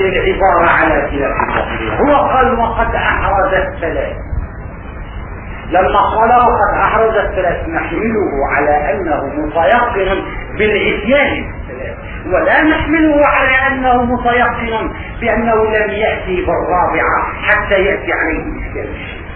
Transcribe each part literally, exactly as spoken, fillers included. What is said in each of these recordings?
للعبارة على خلاف التقدير. هو قال وقد أحرز الثلاث. لما قال وقد أحرز الثلاث نحمله على أنه متيقن بالإتيان بالثلاث، ولا نحمله على أنه متيقن بأنه لم يأتي بالرابعة حتى يأتي عليه إشكال الشيء.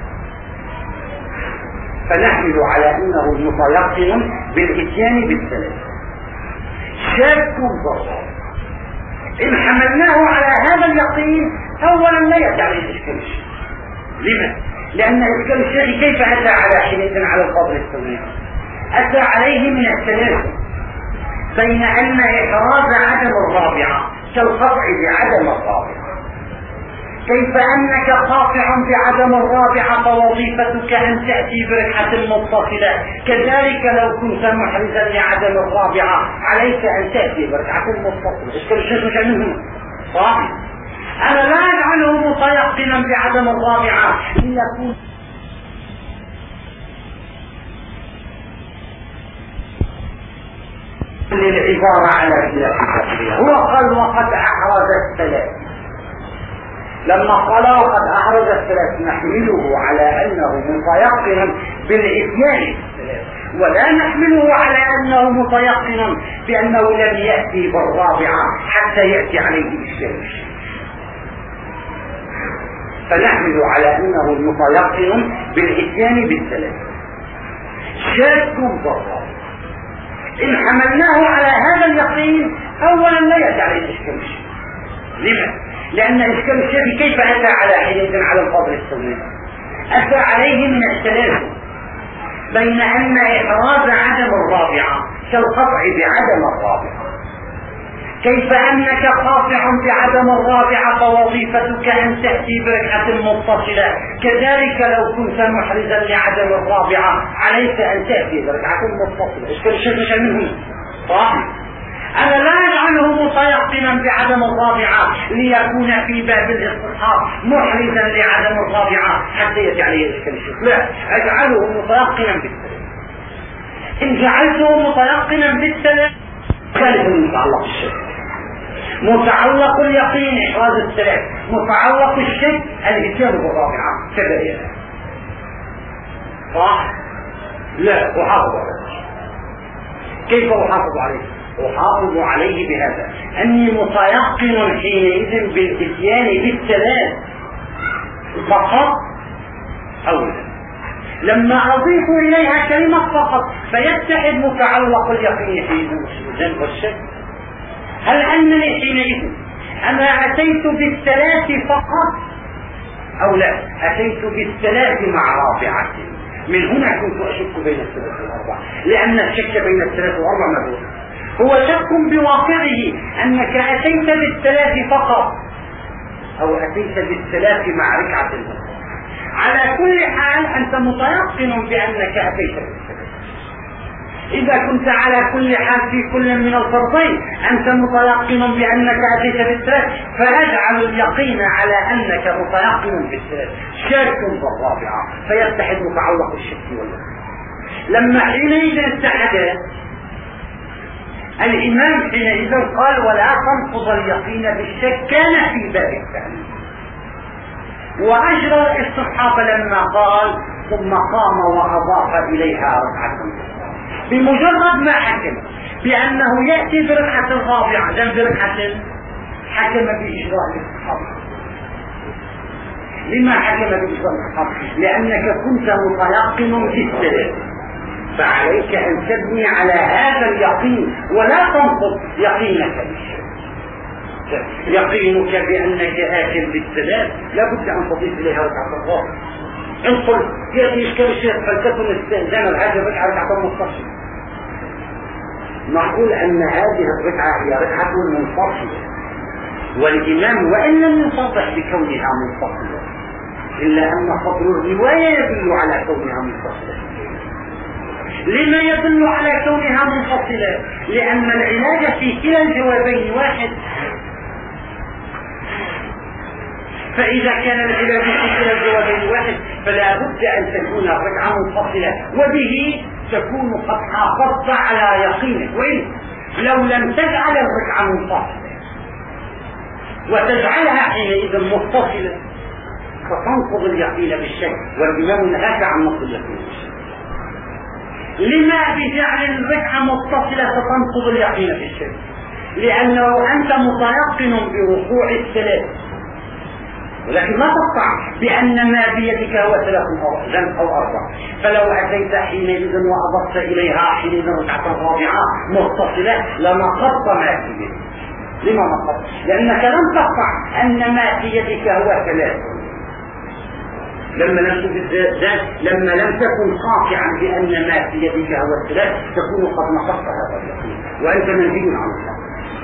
فنحمل على أنه متيقن بالإتيان بالثلاث شاك بالرابعة. إن حملناه على هذا اليقين أولا لا يأتي عليه إشكال الشيء. لماذا؟ لأن إشكال الشيء كيف أتى على حينئذ على الفضل السنوي؟ أتى عليه من الثلاثة، بين أن إحراز عدم الرابعة كالقطع بعدم الرابعة. كيف أنك قاطع بعدم الرابعة فوظيفتك أن تأتي بركعة متصلة، كذلك لو كنت محرزا لعدم الرابعة عليك أن تأتي بركعة متصلة. إشكال الشيء مش عنهم صحيح. أنا لا أجعله متيقنا بعدم الرابعة ليكون للعبارة على خلاف التقدير. هو قال وقد أحرز الثلاث. لما قال وقد أحرز الثلاث نحمله على أنه متيقنا بالإتيان بالثلاث، ولا نحمله على أنه متيقنا بأنه لم يأتي بالرابعة حتى يأتي عليه إشكال الشيء. فنحمل على أنه متيقن بالإتيان بالثلاث شاك بالرابعة. إن حملناه على هذا اليقين أولا لا يأتي عليه إشكال الشيء. لماذا؟ لأن إشكال الشيء كيف أتى على حينئذ على الفضل السنوي؟ أتى عليه من الثلاث، بين أن إحراز عدم الرابعة كالقطع بعدم الرابعة. كيف أنك قاطع بعدم الرابعة فوظيفتك أن تأتي بركعة متصلة، كذلك لو كنت محرزا لعدم الرابعة عليك أن تأتي بركعة متصلة. إشكال الشيء مش منهم صحيح. أنا لا أجعله متيقنا بعدم الرابعة ليكون في باب الاستصحاب محرزا لعدم الرابعة حتى يأتي عليه إشكال الشيء، لا، أجعله متيقنا بالثلاث. إن جعلته متيقنا بالثلاث ثالث متعلق الشك، متعلق اليقين إحراز الثلاث، متعلق الشك الإتيان بالرابعة كذلك. صح؟ لا، أحافظ عليه. كيف أحافظ عليه؟ أحافظ عليه بهذا أني متيقن حينئذ بالإتيان بالثلاث فقط أولا. لما أضيف إليها كلمة فقط فيتحد متعلق اليقين حينئذ الجنب والشك. هل أنني حينئذ أنا أتيت بالثلاث فقط أو لا أتيت بالثلاث مع رابعة؟ من هنا كنت أشك بين الثلاث والأربعة، لأن الشك بين الثلاث والأربعة مدور هو شك بواقعه أنك أتيت بالثلاث فقط أو أتيت بالثلاث مع ركعة المسجد. على كل حال أنت متيقن بأنك أتيت بالثلاث. إذا كنت على كل حال في كل من الفرضين أنت متيقن بأنك أتيت بالثلاث، فأجعل اليقين على أنك متيقن بالثلاث شاك بالرابعة فيتحد متعلق الشك واليقين. لما حينئذ اتحد الإمام حينئذ قال ولا تنقض اليقين بالشك كان في باب التأمين. وأجرى الاستصحاب لما قال ثم قام وأضاف إليها ركعة بمجرد ما حكم بأنه يأتي بركعة رابعة جنب ركعة حكم بإجراء الاستصحاب. لما حكم بإجراء الاستصحاب؟ لأنك كنت متيقن بالثلاث، فعليك أن تبني على هذا اليقين ولا تنقض يقينك بالشك. يقينك بأنك آكل بالثلاث لابد أن تضيف إليها ركعة الرابعة. إن قلت يأتي إشكال الشيخ فلتكن استئذان الحاجة ركعة ركعة منفصلة، نقول أن هذه الركعة هي ركعة منفصلة، والإمام وإن لم يصرح بكونها منفصلة إلا أن فضل الرواية يدل على كونها منفصلة. لما يدل على كونها منفصلة؟ لأن العلاج في كلا الجوابين واحد، فإذا كان العلاج في كلا الجوابين واحد فلا بد أن تكون الركعة منفصلة، وبه تكون قد حافظت على يقينك. وإن لو لم تجعل الركعة منفصلة وتجعلها حينئذ متصلة فتنقض اليقين بالشك، والإمام نهاك عن نقض اليقين بالشك. لما بجعل الركعة متصلة فتنقض اليقين بالشك؟ لأنه أنت متيقن بركوع الثلاث، ولكن لا تقطع بأن ما بيدك هو ثلاث أو أربع، فلو أتيت حينئذ وأضفت إليها حينئذ ركعة رابعة متصلة لنقضت ما في يدك. لما نقضت؟ لأنك لم تقطع أن ما في يدك هو ثلاث، لما لم لما لم تكن قاطعا بأن ما في يدك هو الثلاث تكون قد نقضت هذا اليقين وأنت منهي عن الحق.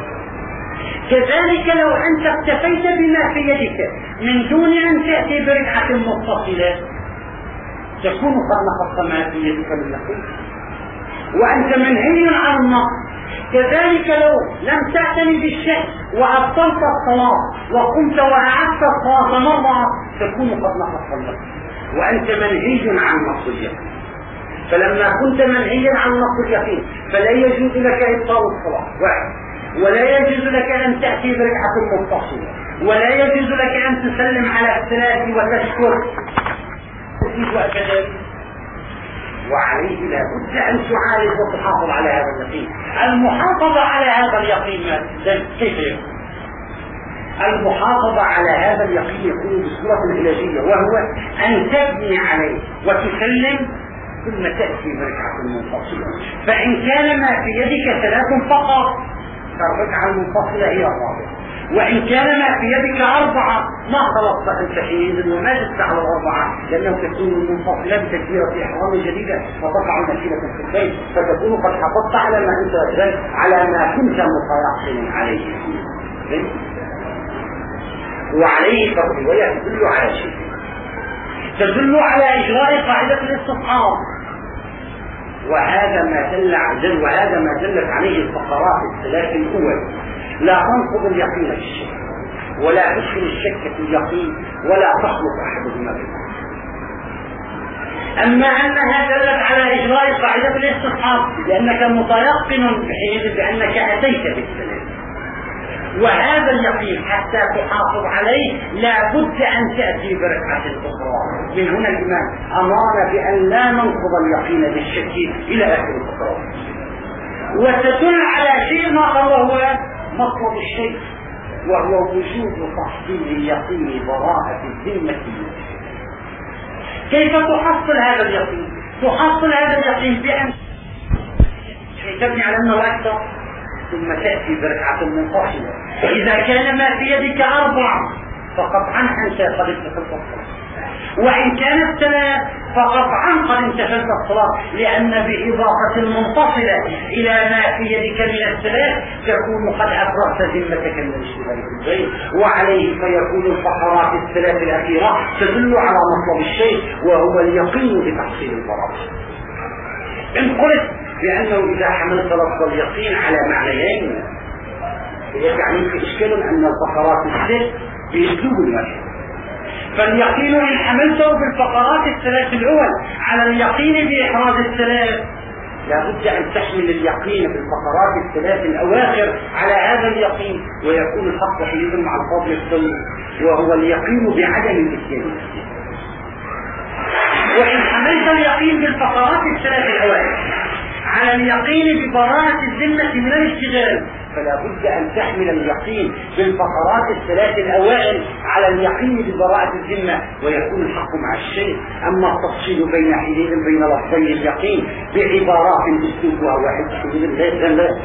كذلك لو أنت اكتفيت بما في يدك من دون أن تأتي بركعة متصلة تكون قد نقضت ما في يدك من اليقين وأنت منهي عن النقض. كذلك لو لم تعتني بالشك وأبطلت الصلاة وقمت وأعدت الصلاة مرة تكون قد نقضت اليقين وأنت منهي عن نقض اليقين. فلما كنت منهيا عن نقض اليقين فلا يجوز لك إبطال الصلاة واحد، ولا يجوز لك أن تأتي بركعة متصلة، ولا يجوز لك أن تسلم على الثلاث وتشكر وكذلك. وعليه لا بد أن تعالج وتحافظ على هذا اليقين. المحافظة على هذا اليقين كيف يكون؟ المحافظة على هذا اليقين يكون بصورة علاجية، وهو أن تبني عليه وتسلم ثم تأتي بركعة منفصلة. فإن كان ما في يدك ثلاث فقط فالركعة المنفصلة هي الرابعة، وإن كان ما في يدك أربعة ما خلصت أنت حينئذ وما جدت على الأربعة، لأنه تكون المنفصلة بتكبيرة إحرام جديدة فتقع نكيلة في البيت فتكون قد حافظت على ما أنت على ما كنت متيقن عليه. وعليه فالرواية تدل على شيء، تدل على إجراء قاعدة الاستصحاب، وهذا ما دل وهذا ما دلت عليه الفقرات الثلاث الأول. لا تنقض اليقين بالشك، ولا تدخل الشك في اليقين، ولا تخلط أحدهما بالآخر. أما أنها دلت على إجراء قاعدة الاستصحاب لأنك متيقن بحيث بأنك أتيت بالثلاث، وهذا اليقين حتى تحافظ عليه لا بد أن تأتي بركعة أخرى. من هنا الإمام أمرنا بأن لا ننقض اليقين بالشك إلى آخر الفقرات. وتدل على شيء آخر وهو مطلب الشيء، وهو وجود تحصيل اليقين براءة الذمة. كيف تحصل هذا اليقين؟ تحصل هذا اليقين بأن تبني على أنه أكثر ثم تأتي بركعة منفصلة. إذا كان ما في يدك أربعة فقطعا أنت قد انتهت الصلاة، وإن كانت ثلاث فقطعا قد انتهت الصلاة، لأن بإضافة المنفصلة إلى ما في يدك من الثلاث تكون قد أفرغت ذمتك من الاشتغال في البيت. وعليه فيكون الفقرات الثلاث الأخيرة تدل على مطلب الشيء وهو اليقين بتحصيل الفرائض. إن قلت بأنه إذا حملت لفظ اليقين على معنيين يعني في إشكال أن الفقرات الست بأسلوب واحد. فاليقين إن حملته بالفقرات الثلاث الأول على اليقين بإحراز الثلاث لا بد أن تحمل اليقين بالفقرات الثلاث الأواخر على هذا اليقين، ويكون الحق حينئذ مع الفضل الثاني وهو اليقين بعدم الإتيان. وإن حملت اليقين بالفقرات الثلاث الأواخر على اليقين ببراءة الذمة من الاشتغال فلا بد أن تحمل اليقين بالفقرات الثلاث الأوائل على اليقين ببراءة الذمة، ويكون الحق مع الشيء. أما التفصيل بين حينئذ بين لفظي اليقين بعبارات أسلوبها واحد حينئذ لا يتغير.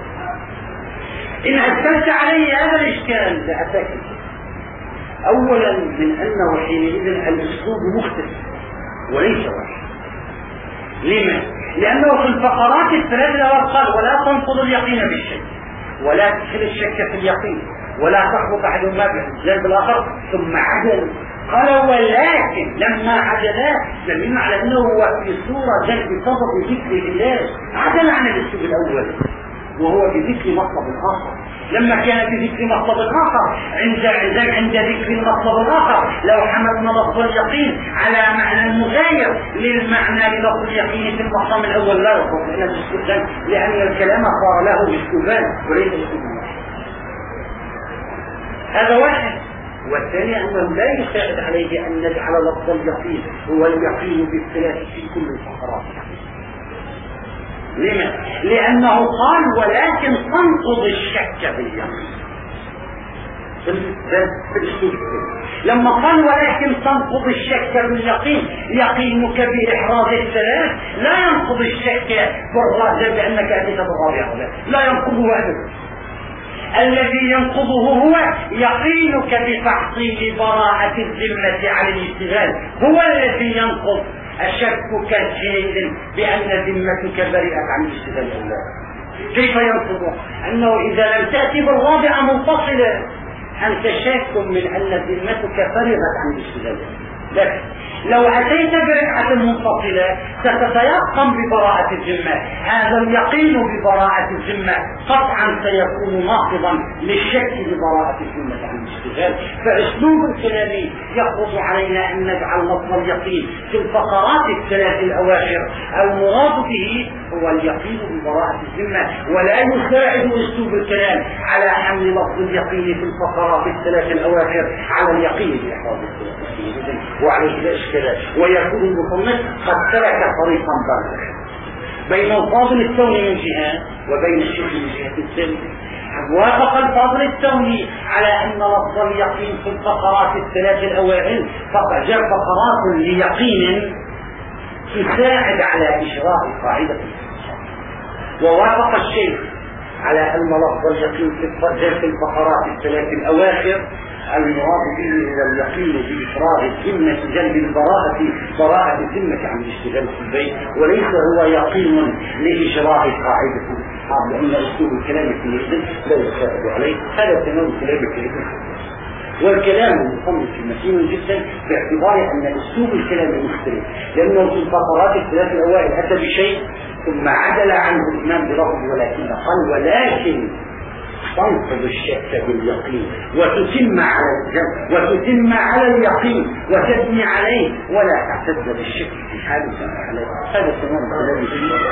إن أسلت عليه هذا الإشكال لأتاك أولا من أنه حينئذ الأسلوب مختلف وليس واحد. لما؟ لأنه في الفقرات الثلاث الأول قال ولا تنقض اليقين بالشك، ولا تدخل الشك في اليقين، ولا تخلط أحدهما بالجانب الآخر، ثم عدل. قال ولكن لما عدلا دليل على أنه هو في صورة جلب صدد ذكر الله عدل عن الأسلوب الأول وهو بذكر مطلب آخر. لما كان بذكر مطلب آخر عند عند عند ذكر المطلب الآخر لو حملنا لفظ اليقين على معنى مغاير للمعنى للفظ اليقين في المقام الأول لا يصح إلا باستخدام، لأن الكلام صار له باسلوبان وليس باسلوب واحد. هذا واحد. والثاني أنه لا يساعد عليه أن نجعل لفظ اليقين هو اليقين بالثلاث في كل الفقرات. لما؟ لأنه قال ولكن تنقض الشك باليقين. لما قال ولكن تنقض الشك باليقين، يقينك بإحراز الثلاث لا ينقض الشك بالرابع بأنك أتيت بالرابع، لا ينقضه أبدا. الذي ينقضه هو يقينك بتحصيل براءة الذمة عن الاشتغال، هو الذي ينقض أشكك حينئذ بأن ذمتك بريئة عن الاشتغال أو لا. كيف ينقضه؟ أنه إذا لم تأتي بالرابعة منفصلة أنت شاك من أن ذمتك فرغت عن الاشتغال. لكن لو أتيت برقعة منفصلة ستتيقن ببراءة الذمة، هذا اليقين ببراءة الذمة قطعا سيكون ناقضا للشك ببراءة الذمة عن الاشتغال. فأسلوب الكلام يفرض علينا أن نجعل لفظ اليقين في الفقرات الثلاث الأواخر المراد به هو اليقين ببراءة الذمة، ولا يساعد أسلوب الكلام على حمل لفظ اليقين في الفقرات الثلاث الأواخر على اليقين بإحراز الثلاث. وعليه الاشكالات، ويكون المصنف قد ترك طريقا بارزا بين الفاضل الثوني من جهة وبين الشيخ من جهة الثانية. وافق الفاضل الثوني على ان لفظ اليقين في الفقرات الثلاث الاوائل فقط جاء فقرات ليقين تساعد على اجراء قاعدة الاختصاص. ووافق الشيخ على ان لفظ اليقين في الفقرات الثلاث الاواخر المراد به هو اليقين بإفراغ الذمة جلب البراءة براءة الذمة عن الاشتغال في البيت، وليس هو يقين لإجراء قاعدة الصحاب، لأن أسلوب الكلام في الإذن لا يساعد عليه. هذا تمام كلام في الإذن، والكلام المصنف متين جدا باعتبار أن أسلوب الكلام مختلف، لأنه في الفقرات الثلاث الأوائل أتى بشيء ثم عدل عنه الإمام بلفظ ولكن قال ولكن تنقض الشك باليقين وتتم على الجمع وتتم على اليقين وتبني عليه ولا تعتد بالشك في حال عليه. هذا تمام كلام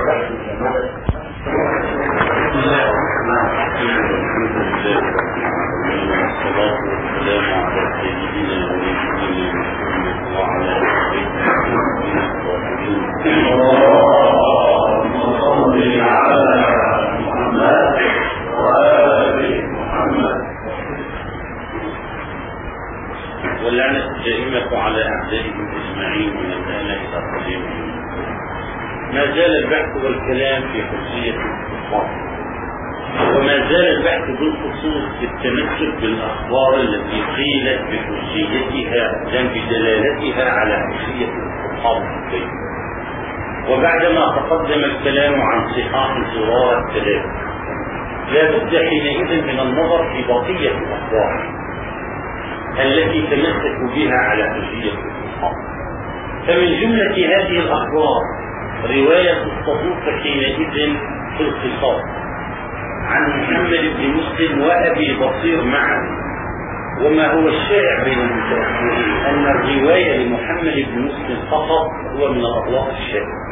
واللعنة الدائمة على أعدائهم أجمعين من الآن إلى قديم. ما زال البحث والكلام في خصوصية الاختصاص، وما زال البحث بالخصوص في التمسك بالأخبار التي قيلت بخصوصيتها لا بدلالتها على خصوصية الاختصاص في البيت. وبعدما تقدم الكلام عن صحاح زرار الثلاث لا بد حينئذ من النظر في بقية الأخبار التي تمسكوا بها على حجية الاختصاص. فمن جملة هذه الأخبار رواية الصدوق حينئذ في القصاص عن محمد بن مسلم وأبي بصير معا. وما هو الشائع بين المتأخرين أن الرواية لمحمد بن مسلم فقط هو من الأغلاط الشائعة.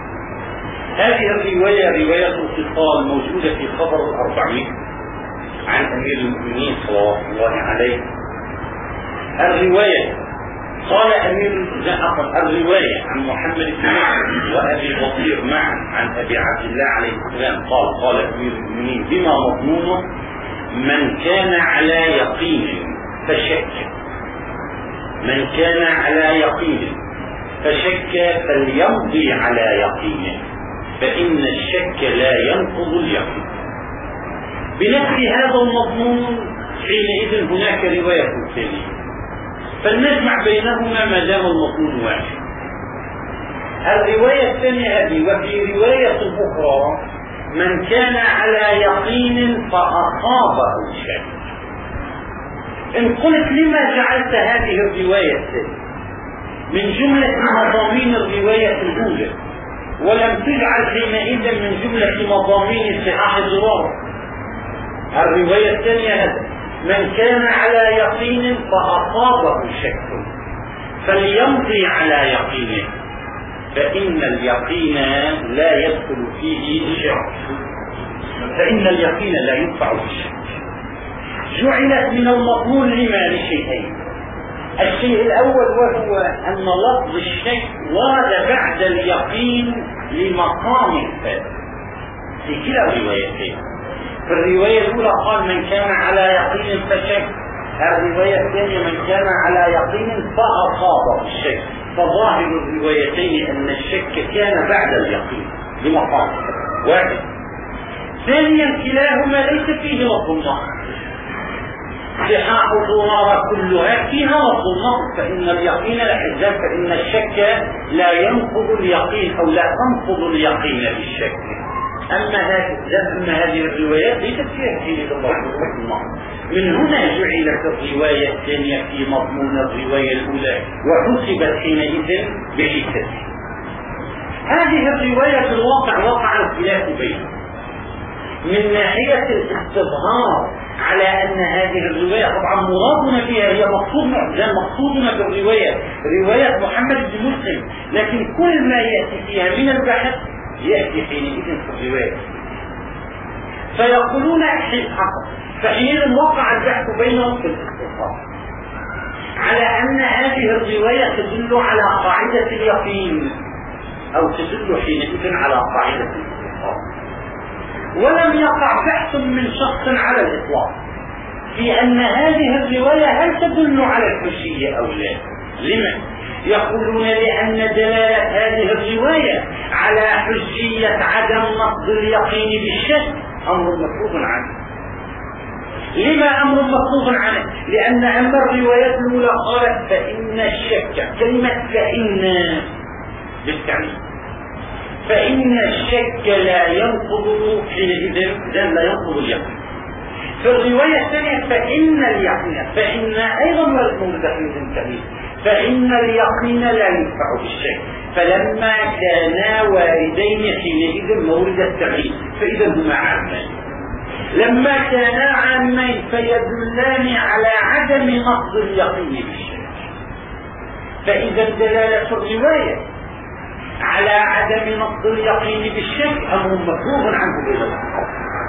هذه الرواية رواية الخصال موجودة في خبر الأربعين عن أمير المؤمنين صلوات الله عليه. الرواية قال أمير الرواية عن محمد بن مسلم وأبي بصير معا عن أبي عبد الله عليه السلام قال قال أمير المؤمنين بما مضمونه من كان على يقين فشك من كان على يقين فشك فليمضي على يقينه فإن الشك لا ينقض اليقين. بنفس هذا المضمون حينئذ هناك رواية ثانية فلنجمع بينهما ما دام المضمون واحد. الرواية الثانية هذه وفي رواية أخرى من كان على يقين فأصابه الشك. إن قلت لما جعلت هذه الرواية الثانية من جملة مضامين الرواية الأولى ولم تجعل حينئذ من جملة مضامين صحاح زرار؟ الرواية الثانية هذا من كان على يقين فأصابه شك فليمضي على يقينه فإن اليقين لا يدخل فيه شك فإن اليقين لا يدفع بالشك. جعلت من المضمون لما لشيئين. الشيء الأول وهو أن لفظ الشك ورد بعد اليقين لمقام الفاسد في كلا الروايتين. في الرواية الأولى قال من كان على يقين فشك، الرواية الثانية من كان على يقين فأصابه الشك. فظاهر الروايتين أن الشك كان بعد اليقين لمقام واحد. ثانيا كلاهما ليس فيه لفظ النقص، صحاح الظهار كلها فيها لفظ النقص، فإن اليقين لحزام فإن الشك لا ينقض اليقين أو لا تنقض اليقين بالشك. أما هذه أما هذه الروايات ليست فيها شيء لفظ النقص. من هنا جعلت الرواية الثانية في مضمون الرواية الأولى وحسبت حينئذ بحسبها. هذه الرواية في الواقع وقع الخلاف بينهم من ناحية الاستظهار على أن هذه الرواية طبعا مرادنا فيها هي مقصودنا زي مقصودنا في الرواية رواية محمد بن مسلم، لكن كل ما يأتي فيها من البحث يأتي حينئذ في الرواية. فيقولون حين حصل فحينئذ وقع البحث بينهم في الاستظهار على أن هذه الرواية تدل على قاعدة اليقين أو تدل حينئذ على قاعدة الاستظهار. ولم يقع بحث من شخص على الإطلاق في أن هذه الرواية هل تدل على الحجية أو لا. لمن؟ يقولون لأن دلالة هذه الرواية على حجية عدم نقض اليقين بالشك أمر مفروض عنه. لما أمر مفروض عنه؟ لأن أما الروايات الأولى قالت فإن الشك، كلمة فإن بالتعليم، فإن الشك لا ينقض حينئذ لا ينقض اليقين. في الرواية الثانية فإن اليقين، فإن أيضا مورد حينئذ كبير، فإن اليقين لا ينفع بالشك. فلما كانا واردين حينئذ مورد التعليم فإذا هما عامين. لما كانا عامين فيدلان على عدم نقض اليقين بالشك. فإذا دلالة الرواية على عدم نقض اليقين بالشك أمر مفروض عنه بين الصحابة.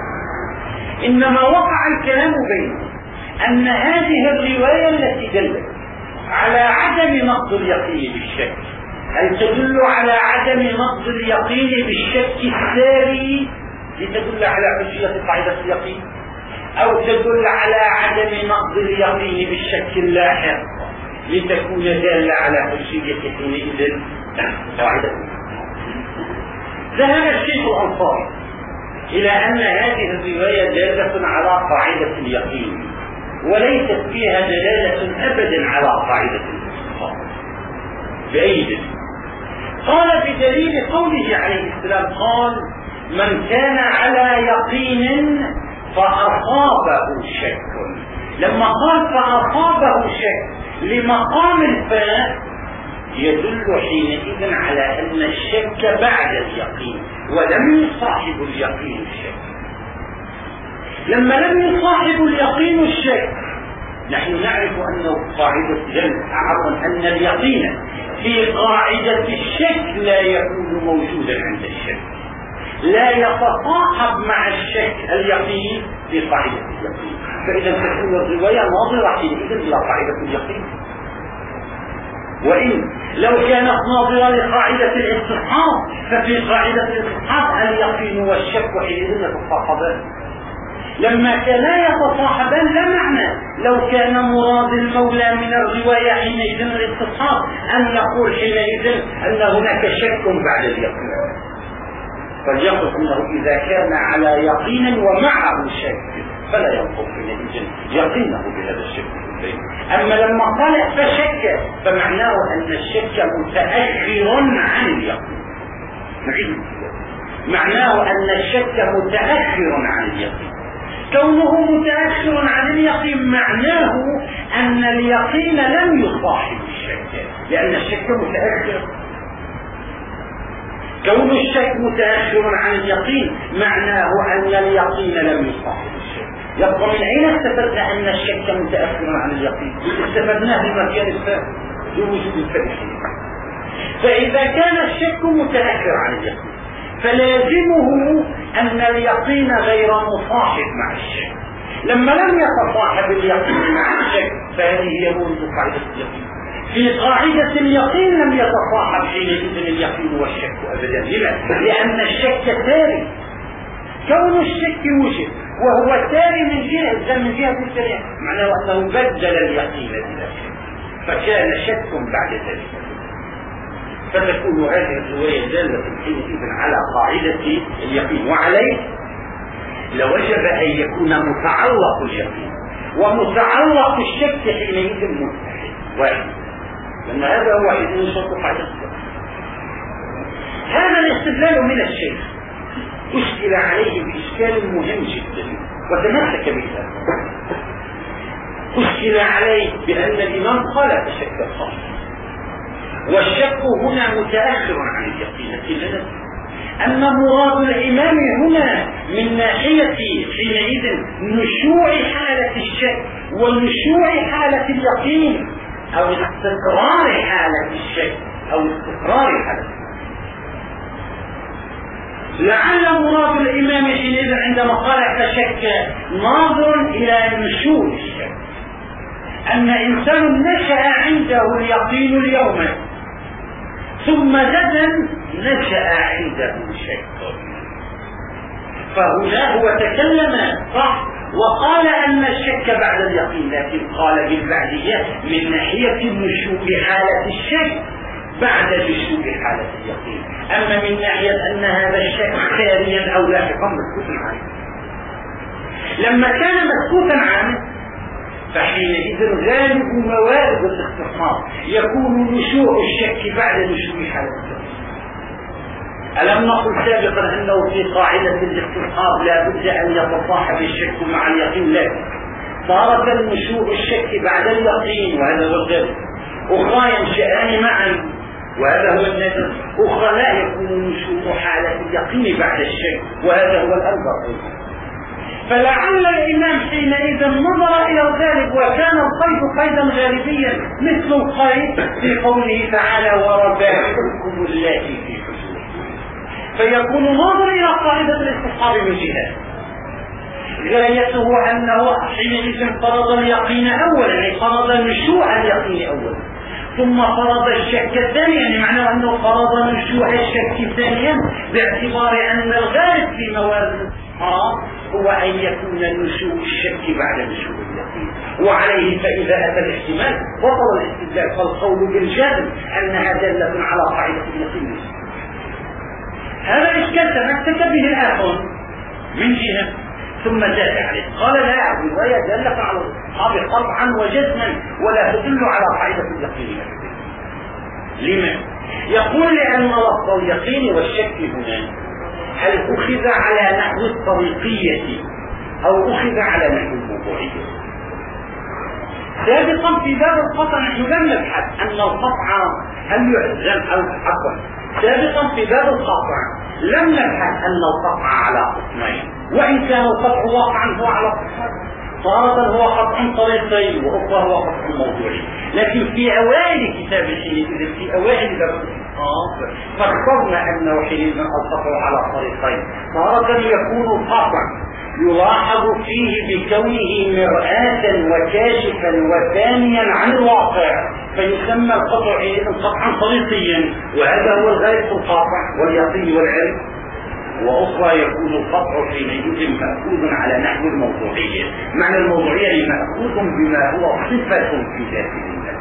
إنما وقع الكلام بينهم أن هذه الرواية التي دلت على عدم نقض اليقين بالشك هل تدل على عدم نقض اليقين بالشك الساري لتدل على حجية قاعدة اليقين، أو تدل على عدم نقض اليقين بالشك اللاحق لتكون دالة على حجية حينئذ قاعدة. ذهب الشيخ الأنصاري إلى أن هذه الرواية دالة على قاعدة اليقين وليست فيها دلالة أبدا على قاعدة الاستظهار. بأي دليل؟ قال بدليل قوله عليه السلام قال من كان على يقين فأصابه شك. لما قال فأصابه شك لمقام الفاء يدل حينئذ على أن الشك بعد اليقين ولم يصاحب اليقين الشك. لما لم يصاحب اليقين الشك نحن نعرف أنه قاعدة جلد عفوا أن اليقين في قاعدة الشك لا يكون موجودا عند الشك، لا يتصاحب مع الشك اليقين في قاعدة اليقين. فإذا تكون الرواية ناظرة حينئذ إلى قاعدة اليقين. وإن لو كانت ناظرة لقاعدة الاستصحاب ففي قاعدة الاستصحاب اليقين والشك حينئذ يتصاحبان. لما كانا يتصاحبان لا معنى لو كان مراد المولى من الرواية حينئذ الاستصحاب أن نقول حينئذ أن هناك شك بعد اليقين، فليقل أنه إذا كان على يقين ومعه شك فلا ينقض حينئذ يقينه بهذا الشك. أما لما قال فشك فمعناه أن الشك متأخر عن اليقين. معناه أن الشك متأخر عن اليقين. كونه متأخر عن اليقين معناه أن اليقين لم يصاحب الشك، لأن الشك متأخر. كون الشك متأخر عن اليقين معناه أن اليقين لم يصاحب الشك. يبقى من أين استفدنا أن الشك متأخر عن اليقين؟ استفدناه بمكان الفهم بوجود الفهم. فإذا كان الشك متأخر عن اليقين فلازمه أن اليقين غير مصاحب مع الشك، لما لم يتصاحب اليقين مع الشك فهذه هي مورد قاعدة اليقين. في قاعدة اليقين لم يتصاحب حينئذ اليقين والشك أبدا. لما؟ لأن الشك تاري، كون الشك وجد وهو تاري من جهة من جهة الشريعة معناه أنه بدل اليقين إلى الشك فكان شك بعد ذلك. فتكون هذه الرواية دالة حينئذ على قاعدة اليقين، وعليه لوجب أن يكون متعلق اليقين ومتعلق الشك حينئذ متحد واحد، لأن هذا هو حينئذ شرط قاعدة اليقين. هذا الاستدلال من الشيخ أشكل عليه بإشكال مهم جدا وتمسك به، أشكل عليه بأن الإمام قال فشك الخاص، والشك هنا متأخر عن اليقين، أن مراد الإمام هنا من ناحية حينئذ نشوع حالة الشك ونشوع حالة اليقين أو استقرار حالة الشك أو استقرار حالة اليقين. لعل مراد الإمام حينئذ عندما قال فشك ناظر إلى نشوء الشك، أن إنسان نشأ عنده اليقين اليوم ثم غدا نشأ عنده الشك، فهنا هو تكلم صح وقال أن الشك بعد اليقين، لكن قال بالبعدية من ناحية نشوء حالة الشك بعد نشوء حالة اليقين. أما من ناحية أن هذا الشك ثانيا أو لاحقا مسكوت عنه، لما كان مسكوتا عنه فحينئذ غالب موارد الاستقرار يكون نشوء الشك بعد نشوء حالة اليقين. ألم نقل سابقا أنه في قاعدة الاستقرار لا بد أن يتصاحب الشك مع اليقين؟ لا، صارت نشوء الشك بعد اليقين وهذا هو الغالب، أخرى ينشأان معا وهذا هو النادر، أخرى لا يكون نشوء حالة اليقين بعد الشك وهذا هو الأنظر. فلعل الإمام حينئذ نظر إلى الغالب وكان القيد قيدا غالبيا مثل القيد في قوله تعالى وربائبكم اللاتي في حجوركم، فيكون ناظر إلى قاعدة الاستحقاق من جهة غايته أنه حينئذ فرض اليقين أولا، يعني فرض نشوء اليقين أولا ثم فرض الشك الثاني، يعني معناه أنه فرض نشوء الشك ثانيا باعتبار أن الغالب في موارد الاستحقاق هو أن يكون نشوء الشك بعد نشوء اليقين. وعليه فإذا أتى الاحتمال بطل الاستدلال، فالقول بالجزم أنها دالة على قاعدة اليقين. هذا الإشكال تمسك به الآخر من جهة ثم زاد عليه قال لا، الرواية دالة على الاستحقاق قطعا وجزما ولا تدل على قاعدة اليقين. لما؟ يقول لأن لفظ اليقين والشك هنا هل أخذ على نحو الطريقية أو أخذ على نحو الموضوعية؟ سابقا في باب القطع نحن لم نبحث أن القطع هل يحزن أو عفوا سابقا في باب القطع لم نبحث أن القطع على قسمين، وإن كان القطع واقعا هو على قسمين، تارة هو قطع طريقي وأخرى هو قطع موضوعي. لكن في أوائل كتاب الحين في أوائل باب الاستحقاق فاخترنا أنه حينئذ القطع على طريقين، تارة يكون القطع يلاحظ فيه بكونه مرآة وكاشفا وثانيا عن الواقع فيسمى القطع قطعا طريقيا، وهذا هو الغالب في القاطع واليقين والعلم. وأخرى يكون القطع حينئذ مأخوذ على نحو الموضوعية، معنى الموضوعية مأخوذ بما هو صفة في ذات الله.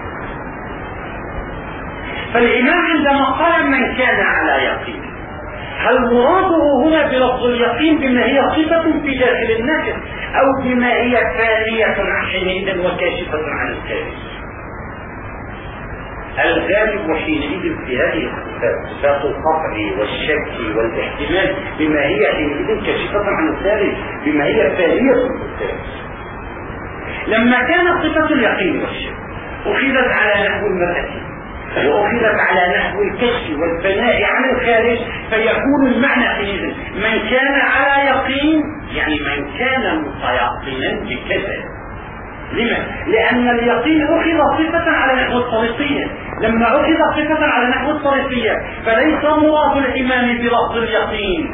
فالإمام عندما قال من كان على يقين، هل مراده هنا بلفظ اليقين بما هي صفة في داخل النفس أو بما هي ثانية حينئذ وكاشفة عن الخارج؟ الغالب حينئذ في هذه الصفات صفات القطع والشك والاحتمال بما هي حينئذ كاشفة عن الخارج، بما هي ثانية في الخارج. لما كانت صفة اليقين والشك أخذت على نحو المرأة وأخذت على نحو الكشف والفناء عن الخارج فيكون المعنى حينئذ من كان على يقين يعني من كان متيقنا بكذا. لما؟ لأن اليقين أخذ صفة على نحو الطريقية، لما أخذ صفة على نحو الطريقية فليس مراد الإمام بلفظ اليقين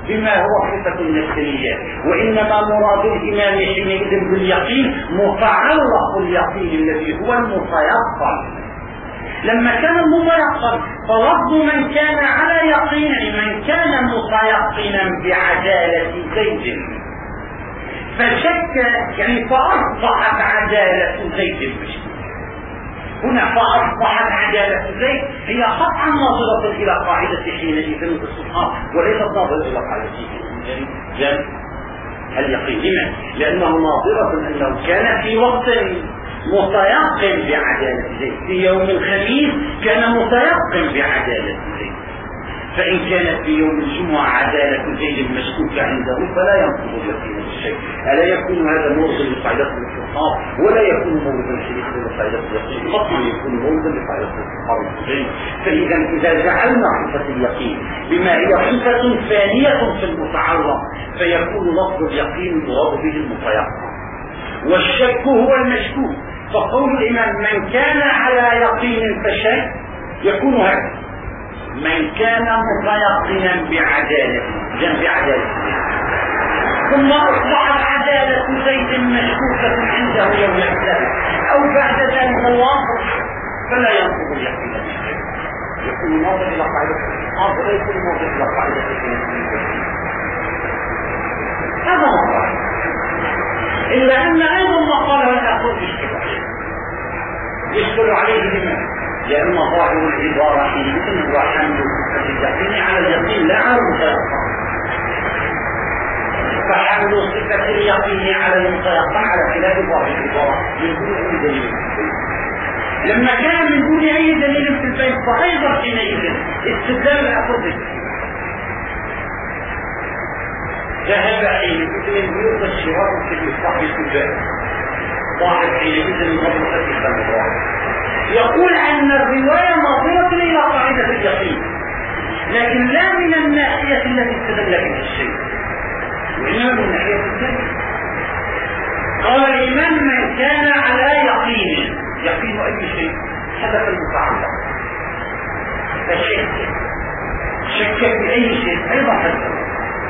بما هو صفة نفسية، وإنما مراد الإمام حينئذ باليقين متعلق اليقين الذي هو المتيقن. لما كان متيقن فلفظ من كان على يقين من كان متيقنا بعدالة زيد، فشك يعني فأصبحت عدالة زيد مشكوكة. هنا فأصبحت عدالة زيد هي قطعا ناظرة إلى قاعدة حينئذ الصحاب، وليست ناظرة إلى قاعدة جمع اليقين. لما؟ لأنه ناظرة أنه كان في وقت متيقن بعدالة زيد، في يوم الخميس كان متيقن بعدالة زيد، فإن كانت في يوم الجمعة عدالة زيد مشكوكة عنده فلا ينقض اليقين بالشيء. ألا يكون هذا موردا لقاعدة الاستحقاق ولا يكون موردا لقاعدة اليقين؟ قطعا يكون موردا لقاعدة الاستحقاق. فإذا إذا جعلنا صفة اليقين بما هي صفة ثانية في المتعلق فيكون لفظ اليقين المراد به المتيقن، والشك هو المشكوك. فقول الإمام من كان على يقين فشك يكون هكذا: من كان متيقنا بعدالة جنب عدالة زيد، ثم أصبحت عدالة زيد مشكوكة عنده يوم الثالث أو بعد ذلك الواقع، فلا ينقض اليقين بالشك، يكون ناظر إلى قاعدة الصحاب ولا يكون ناظر إلى قاعدة اليقين. هذا مقال، إلا أن أيضا مقاله الآخر يشكل يشكل عليه لماذا؟ لأن ظاهر العبارة حينئذ هو حمل صفة اليقين على اليقين لا على المتيقن، فحمل صفة اليقين على المتيقن على خلاف ظاهر العبارة من دون أي دليل. لما كان من دون أي دليل في البيت فأيضا حينئذ استدلال الأخذ ذهب حينئذ يلقى الشراط في الإصلاح بالكتاب ظاهر حينئذ من غضب الإسلام يقول أن الرواية ناظرة إلى قاعدة اليقين، لكن لا من الناحية التي استدل بها الشيء، وإنما من الناحية الثانية. قال الإمام من كان على يقين، يقين أي شيء حدث المتعلق، فشك شك في أي شيء أيضا حدث.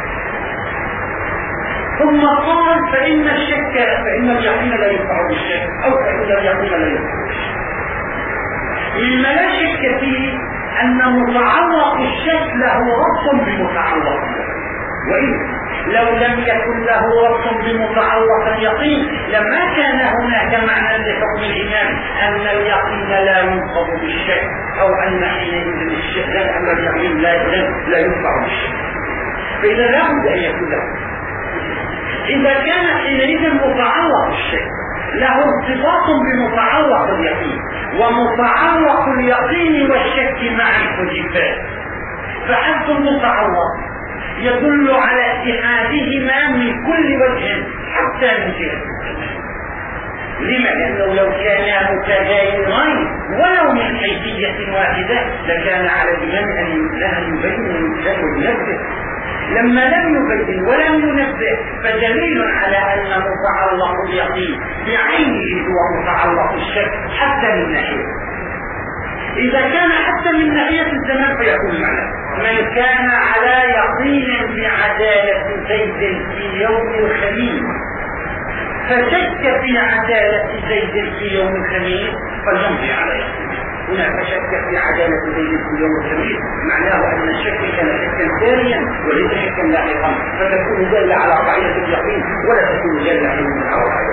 ثم قال فإن الشك فإن اليقين لا ينفع بالشك، أو فإن اليقين لا ينفع بالشك. مما لا شك فيه أن متعلق الشك له ربط بمتعلق، وإن لو لم يكن له ربط بمتعلق اليقين لما كان هناك معنى لحكم الإمام أن اليقين لا ينقض بالشك، أو أن حينئذ الشك أن اليقين لا لا ينفع بالشك. فإذا لا بد أن يكون له، إذا كان حينئذ متعلق الشك له ارتباط بمتعلق اليقين، ومتعلق اليقين والشك معا حجفان، فحد المتعلق يدل على اتحادهما من كل وجه حتى من جهة الزمان. لما؟ لأنه لو كانا متباينين ولو من حيثية واحدة لكان على الإمام أن يبين الإنسان وينبه. لما لم يبين ولم ينبه فدليل على أن متعلق اليقين بعينه هو متعلق الشك حتى من ناحية. إذا كان حتى من ناحية الزمان فيكون معنى من كان على يقين بعدالة زيد في يوم الخميس فشك في عدالة زيد في يوم الخميس فليمضي على يقين. هنا فشك في عدالة زيد في يوم الخميس معناه أن الشك كان شكا ثانيا وليس شكا لاحقا، فتكون دالة على قاعدة اليقين ولا تكون دالة على قاعدة.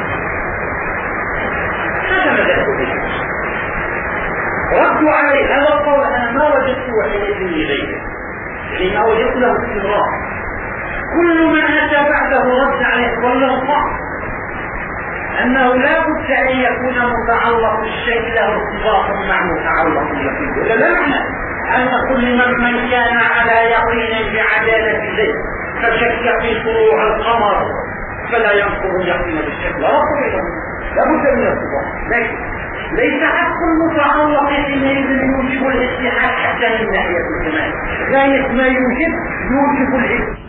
هذا مذهب ردوا عليه هذا القول: أنا ما وجدته حينئذ لغيره، يعني ما وجدت له استمرار، كل من أتى بعده رد عليه ولا صح أنه لا بد أن يكون متعلق الشيء له ارتباط مع متعلق اليقين. ولا لا معنى أن كل من, من كان على يقين بعدالة زيد فشك في طلوع القمر فلا ينقض اليقين بالشك، لا ربط لا بد من الارتباط. لكن ليس حق المتعلق حينئذ يوجب الاتحاد حتى من ناحية الزمان، غاية ما يوجب يوجب الاتحاد.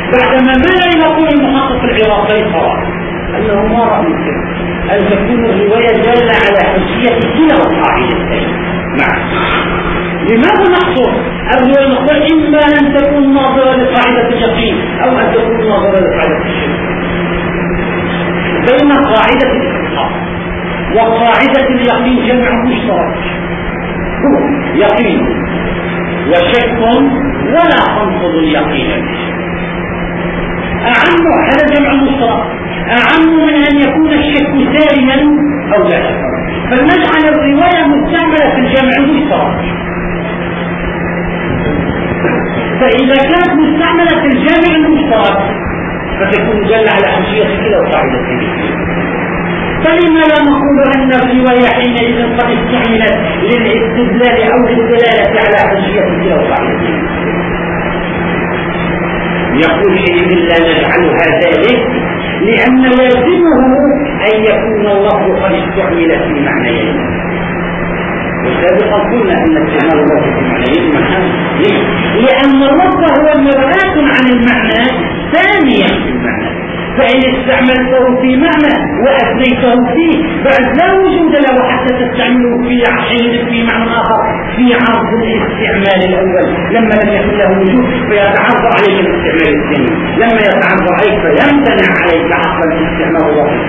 بعدما مال إلى قول المحقق العراقي صراحة أنه ما رأى أن تكون الرواية دالة على حجية كلا القاعدتين. نعم. لماذا نقصد الرواية؟ نقول إما أن تكون ناظرة لقاعدة اليقين أو أن تكون ناظرة لقاعدة الشك. بين قاعدة الاتصال وقاعدة اليقين جمع مشترك هو يقين وشك ولا تنقض اليقين. أعم هذا جمع مشترك أعم من أن يكون الشك ساريا أو لا. فلنجعل الرواية مستعملة في الجمع المشترك. فإذا كانت مستعملة في الجامع المشترك فتكون دالة على حجية كلا القاعدتين. فلما لا نقول أن الرواية حينئذ قد استعملت للاستدلال أو للدلالة على حجية كلا القاعدتين؟ يقول حينئذ لا نجعلها ذلك لأن لازمه أن يكون اللفظ قد استعمل في معنيين. وسابقا قلنا أن استعمال اللفظ في معنيين معنى ليه؟ لأن اللفظ هو مرآة عن المعنى ثانيا في المعنى. فإن استعملته في معنى وأثنيته فيه بعد لا وجود له حتى تستعمله في حين في معنى آخر في عرض الاستعمال الأول لما لم يكن له وجود فيتعذر عليك الاستعمال الثاني. لما يتعذر عليك فيمتنع عليك عقل الاستعمال الواقع.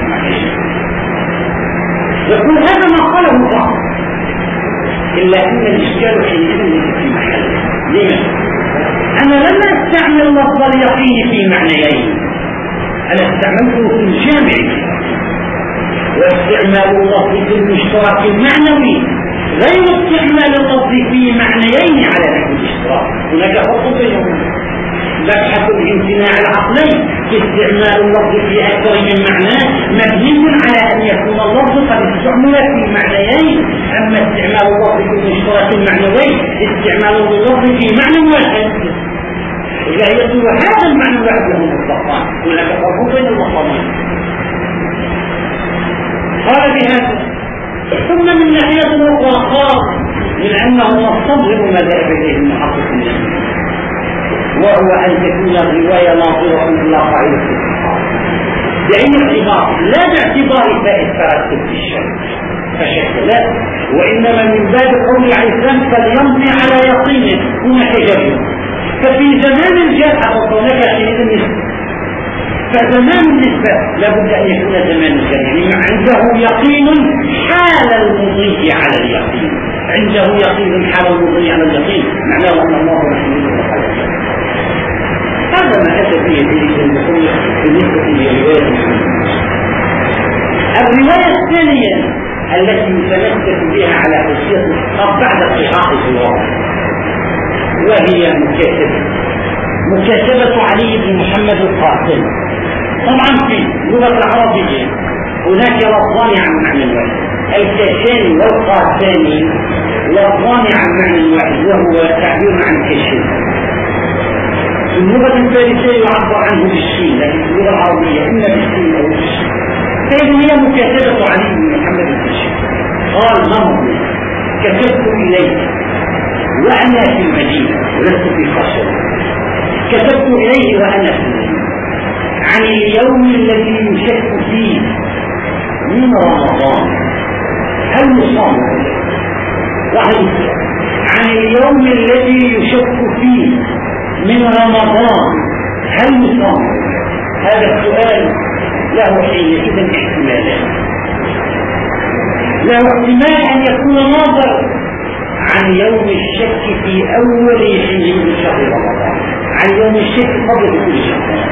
يقول هذا ما قاله الله إلا أن الإشكال حينئذ ليس في محله. ليه؟ أنا لما أستعمل لفظ اليقين في معنيين أنا استعملته في الجامع واستعمال اللفظ في المشترك المعنوي غير استعمال اللفظ في معنيين على نحو الاشتراك. هناك فرق بينهم. مبحث الامتناع العقلي في استعمال اللفظ في أكثر من معنى مبني على أن يكون اللفظ قد استعمل في معنيين. أما استعمال اللفظ في المشترك المعنوي استعمال اللفظ في معنى واحد. إذا يقول هذا المعنى واحد له مطلقان هناك فرق بين المطلقين. قال بهذا ثم من ناحية أخرى قال من أنه نستظهر مذاهب المحقق النبي وهو أن تكون الرواية ناظرة إلى قاعدة الاتصال بأي اعتبار؟ لا باعتبار فائد ترتب في الشك فشك لا، وإنما من باب قول عليه السلام فليمضي على يقينه هنا حجابه. ففي زمان الجهل هناك حينئذ النسبة. فزمان النسبة لابد أن يكون زمان الجهل يعني عنده يقين حال المضي على اليقين. عنده يقين حال المضي على اليقين معناه أن الله رحمه الله. هذا ما أتى فيه بالنسبة للرواية. الرواية الثانية التي يتمسك بها على حجية الخطاب بعد صحاح الواقع وهي مكاتبة مكاتبة علي بن محمد القاسم. طبعا في اللغة العربية هناك لفظان عن معنى واحد. الكاشاني والقاساني لفظان عن معنى واحد وهو تعبير عن كاشان. في اللغة الفارسية يعبر عنه بالشين لكن في اللغة العربية إما بالشين أو بالشين. فإذا هي مكاتبة علي بن محمد القاسم. قال نمر كتبت إليه وأنا في المدينة ولست في قصر. كتبت إليه وأنا في المدينة عن اليوم الذي يشك فيه من رمضان هل يصام وهل عن اليوم الذي يشك فيه من رمضان هل يصام. هذا السؤال له حينئذ احتمالات. له احتمال أن يكون ناظر عن يوم الشك في أول حين من شهر رمضان عن يوم الشك قبل كل شهر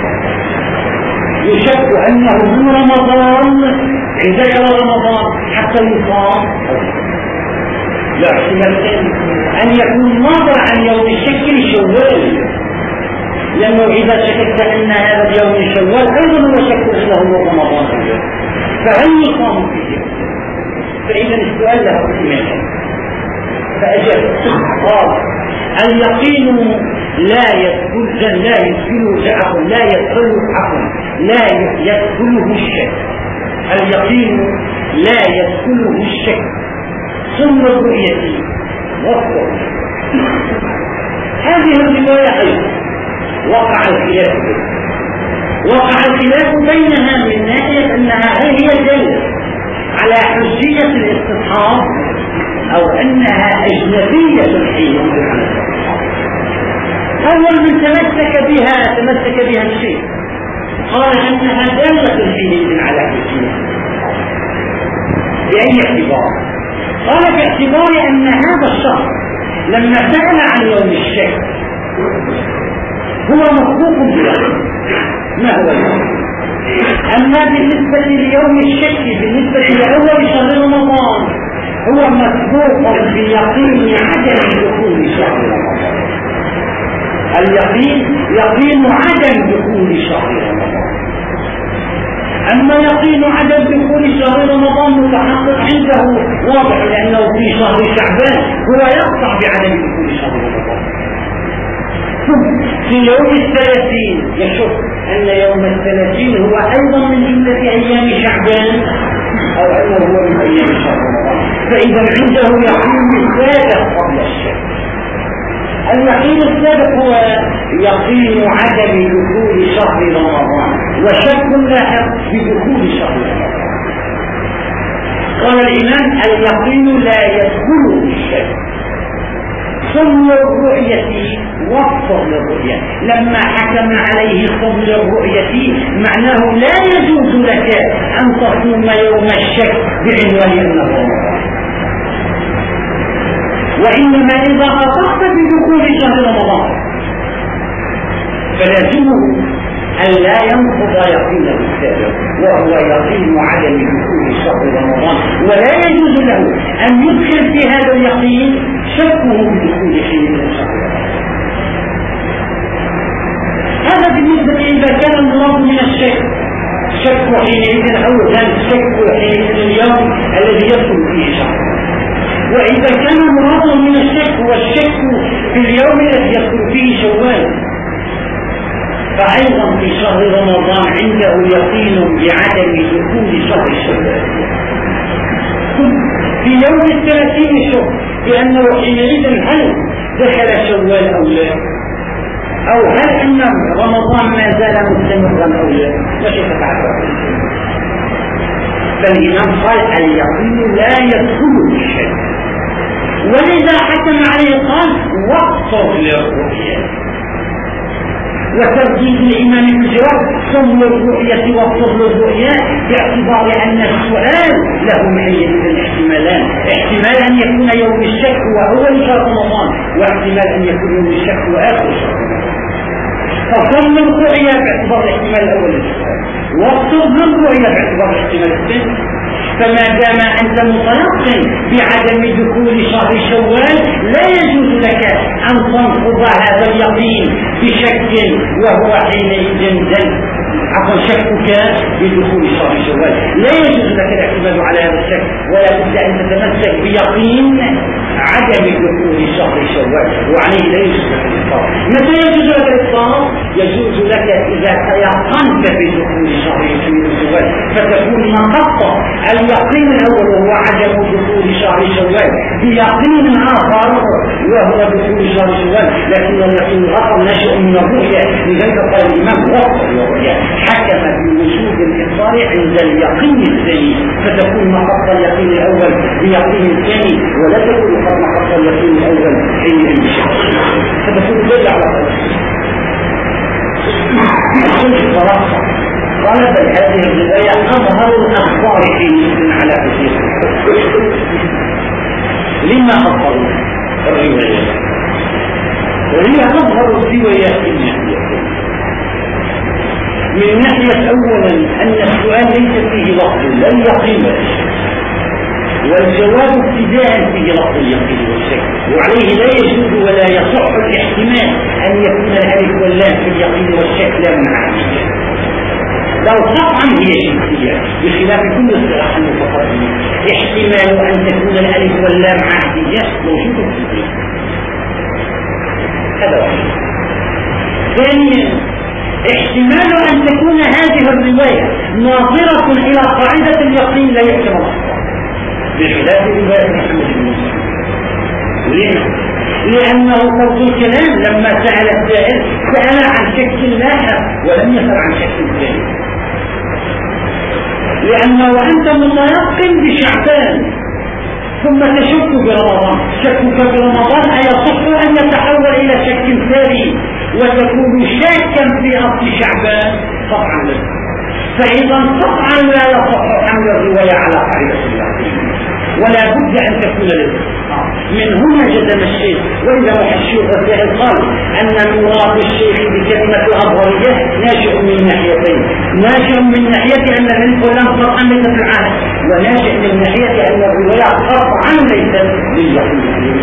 يشك أنه من رمضان عند شهر رمضان حتى يصام. لا احتمال ثاني أن يكون ناظر عن يوم الشك لشوال لأنه إذا شككت أن هذا اليوم من شوال أيضا هو شك أنه من رمضان فهل يصام فيه؟ فإذا السؤال له احتمال. فأجاب قال اليقين لا يدخل لا يدخله عفوا لا يدخله عفوا لا يدخله الشك. اليقين لا يدخله الشك ثم الرؤية والصور. هذه الرواية أيضا وقع الخلاف وقع الخلاف بينها من ناحية أنها هل هي دالة على حجية الاستصحاب أو أنها أجنبية حين على الاستصحاب. أول من تمسك بها تمسك بها الشيء قال أنها دالة حينئذ على حجية. بأي اعتبار؟ قال باعتبار أن هذا الشخص لما سأل عن يوم الشك هو مخلوق بيوم، ما هو اليوم؟ أما بالنسبة ليوم الشك بالنسبة لأول شهر رمضان هو مسبوق بيقين عدم دخول شهر رمضان. اليقين يقين عدم دخول شهر رمضان. أما يقين عدم دخول شهر رمضان متحقق عنده واضح لأنه في شهر شعبان هو يقطع بعدم دخول شهر رمضان. في يوم الثلاثين يشك أن يوم الثلاثين هو أيضا من جملة أيام شعبان أو أنه هو من أيام شهر رمضان، فإذا عنده يقين سابق قبل الشك. اليقين السابق هو يقين عدم دخول شهر رمضان وشك لاحق بدخول شهر رمضان. قال الإمام اليقين لا يدخل بالشك. صم الرؤية وفر للرؤية لما حكم عليه صم الرؤية معناه لا يجوز لك أن تصوم يوم الشك بعنوان أنه رمضان، وإنما إذا أطلقت بدخول شهر رمضان فلازمه أن لا ينقض يقينه السابق وهو يقين عدم دخول شهر رمضان، ولا يجوز له أن يدخل في هذا اليقين شكه بدخول شيء من شهر رمضان. هذا بالنسبة إذا كان المراد من الشك شك حينئذ أو كان الشك حينئذ اليوم الذي يدخل فيه شهر. وإذا كان المراد من الشك هو الشك في اليوم الذي يدخل فيه شوال فأيضا في شهر رمضان عنده يقين بعدم دخول شهر شوال. في يوم الثلاثين شك بأنه حينئذ هل دخل شوال أو لا، أو هل أن رمضان ما زال مستمرا أو لا، ماشي تتعرف. فالإمام قال اليقين لا يدخل بالشك، ولذا حكم عليه قال وقصر للرؤية. وترديد الإمام في الجواب صم الرؤية وقصر للرؤية باعتبار أن السؤال له محية الاحتمالان، احتمال أن يكون يوم الشك وأول شهر رمضان، واحتمال أن يكون يوم الشك وآخر شهر رمضان. فصم الرؤية باعتبار الاحتمال الأول للسؤال، وقصر للرؤية باعتبار الاحتمال الثاني. فما دام أنت متيقن بعدم دخول شهر شوال لا يجوز لك أن تنقض هذا اليقين بشك وهو حينئذ دل عفوا شكك بدخول شهر شوال. لا يجوز لك الاعتماد على هذا الشك، ولا بد أن تتمسك بيقين عدم دخول شهر شوال، وعليه لا يجوز لك الإفطار. متى يجوز لك الإفطار؟ يجوز لك إذا تيقنت بدخول شهر شوال فتكون نقضت اليقين الأول وهو عدم دخول شهر شوال بيقين آخر وهو دخول شهر شوال، لكن اليقين الآخر نشأ من الرؤية. لذلك قال الإمام وقت الرؤية حكم بوجود الإفطار عند اليقين الثاني، فتكون نقضت اليقين الأول بيقين الثاني، ولا تكون قد نقضت اليقين الأول حين بشك، فتكون دل على ذلك. الشيخ فرصة قال بل هذه الرواية أظهر الأخبار حينئذ على حجية. لما أظهروا الروايات؟ وهي أظهر الروايات من ناحية من ناحية أولا أن السؤال ليس فيه لفظ لا اليقين ولا الشك، والجواب ابتداء فيه لفظ اليقين والشك، وعليه لا يجوز ولا يصح الاحتمال أن يكون الألف واللام في اليقين والشك لا من عهدية، لو قطعا هي شركية بخلاف كل اصطلاح المتقدمين. احتمال أن تكون الألف واللام عهدية موجود في الدين. هذا واحد. ثانيا احتمال أن تكون هذه الرواية ناظرة إلى قاعدة اليقين لا يحتمل الأخطاء بخلاف رواية محمد بن مسلم. ليه؟ لأنه فرض الكلام لما سأل السائل سأل عن شك لاحق ولم يسأل عن شك ثاني، لأنه أنت متيقن بشعبان ثم تشك برمضان، شكك برمضان أيصح أن يتحول إلى شك ثاني وتكون شاكا في أصل شعبان؟ طبعا لا. فإذا طبعا لا يصح حمل الرواية على قاعدة اليقين، ولا بد أن تكون للإصحاب. من هنا جزم الشيخ، وإذا الشيخ الزاهد قال أن مراد الشيخ بكلمة الأظهرية ناشئ من ناحيتين، ناشئ من ناحية أن الملك لم قطعا ليست العهد، وناشئ من ناحية أن الرواية قطعا ليست لليقين،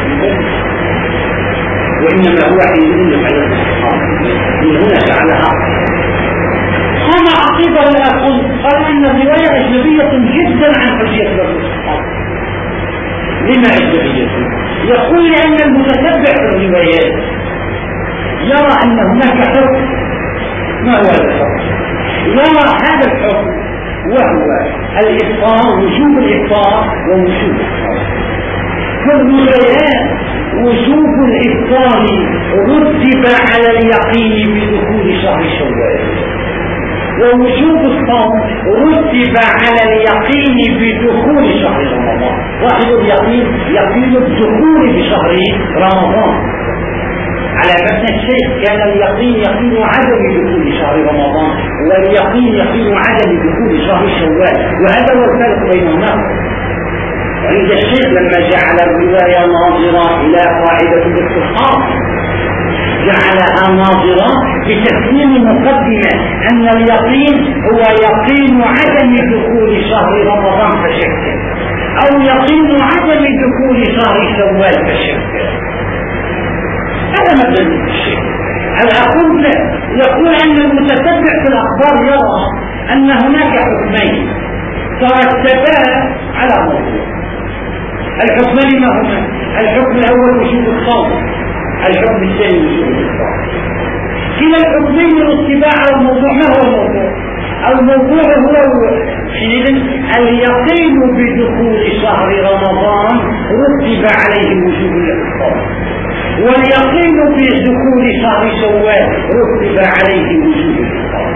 وإنما هو حينئذ على الإصحاب. من هنا جعلها قام عقيدة لا أقول، قال أن الرواية أجنبية جدا عن حجية الصحابة. لما أجنبية؟ يقول لأن المتتبع في الروايات يرى أن هناك حكم. ما هو هذا الحكم؟ يرى هذا الحكم وهو الإفطار، وجوب الإفطار ووجوب الإفطار. في الروايات وجوب الإفطار رتب على اليقين بدخول شهر شوال، ووجوب الصوم رتب على اليقين بدخول شهر رمضان. واحد اليقين يقين الدخول بشهر رمضان، على مبنى الشيخ كان اليقين يقين عدم دخول شهر رمضان، واليقين يقين عدم دخول شهر شوال، وهذا هو الفرق بينهما. عند الشيخ لما جعل الرواية ناظرة إلى قاعدة الاستحقاق جعلها ناظرة بتسليم مقدمة أن اليقين هو يقين عدم دخول شهر رمضان فشك، أو يقين عدم دخول شهر شوال فشك. هذا مبدأ الشيء. الأقول يقول أن المتتبع في الأخبار يرى أن هناك حكمين ترتبا على موضوع. الحكمان ما هما؟ الحكم الأول وجوب الصوم، الحكم الثاني وجوب الإفطار. كلا الحكمين رتبا على الموضوع. ما هو الموضوع؟ الموضوع هو حينئذ اليقين بدخول شهر رمضان رتب عليه وجوب الإفطار، واليقين بدخول شهر شوال رتب عليه وجوب الإفطار.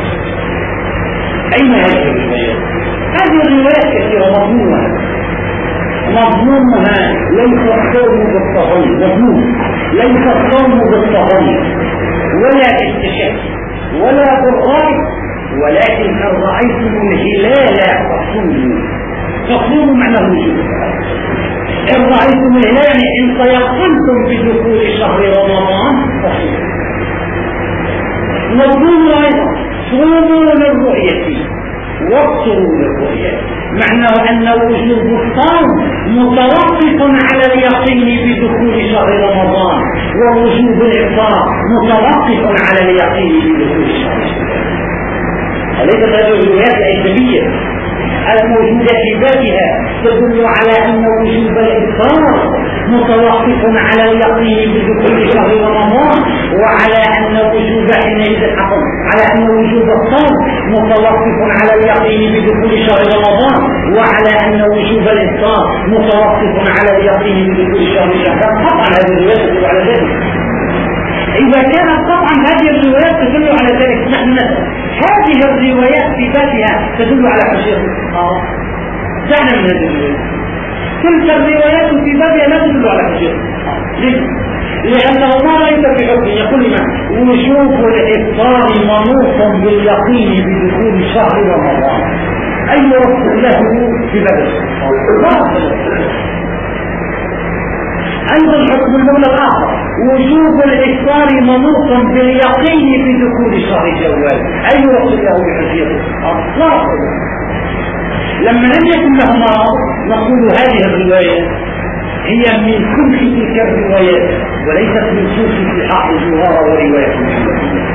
أين هذه الروايات؟ هذه الروايات كثيرة مضمونة، مضمونها ليس الصوم بالطغي، مضمون ليس الصوم بالطغي ولا بالتشكي ولا بالرأي، ولكن إن رأيتم الهلال فصوموا. فصوموا معناه وجوب. إن رأيتم الهلال يعني إن تيقنتم بدخول شهر رمضان فصوموا. مضمون أيضا صوموا للرؤية واقصروا للرؤية، معناه أن وجوب الصوم متوقف على اليقين بدخول شهر رمضان، ووجوب الإفطار متوقف على اليقين بدخول شهر شوال. أليست هذه الروايات الأجنبية الموجودة في بابها تدل على أن وجوب الإفطار متوقف على اليقين بدخول شهر رمضان، وعلى أن وجوب حينئذ الحكم على أن وجوب الصوم متوقف على اليقين بدخول شهر رمضان، وعلى أن وجوب الإفطار متوقف على اليقين بدخول شهر شعبان. طبعا هذه الروايات تدل على ذلك. إذا كانت طبعا هذه الروايات تدل على ذلك، نحن هذه الروايات في ذاتها تدل على حجية الصحابة. دعنا من هذه الروايات. تلك الروايات في ذاتها لا تدل على حجية الصحابة. ليه؟ لأنه ما رأيت في حكم يقول لنا وجوب الإفطار منوط باليقين بدخول شهر رمضان. أي رفض له في باب الصحابة؟ أيضا الحكم المولى الآخر وجوب الإفطار منوطا باليقين بدخول شهر شوال. أي رفض له بحجية الصحابة؟ لا رفض له. لما لم يكن له مرض نقول هذه الرواية هي من كل تلك الروايات وليست من صوف في حق الزهار ورواية محمدية.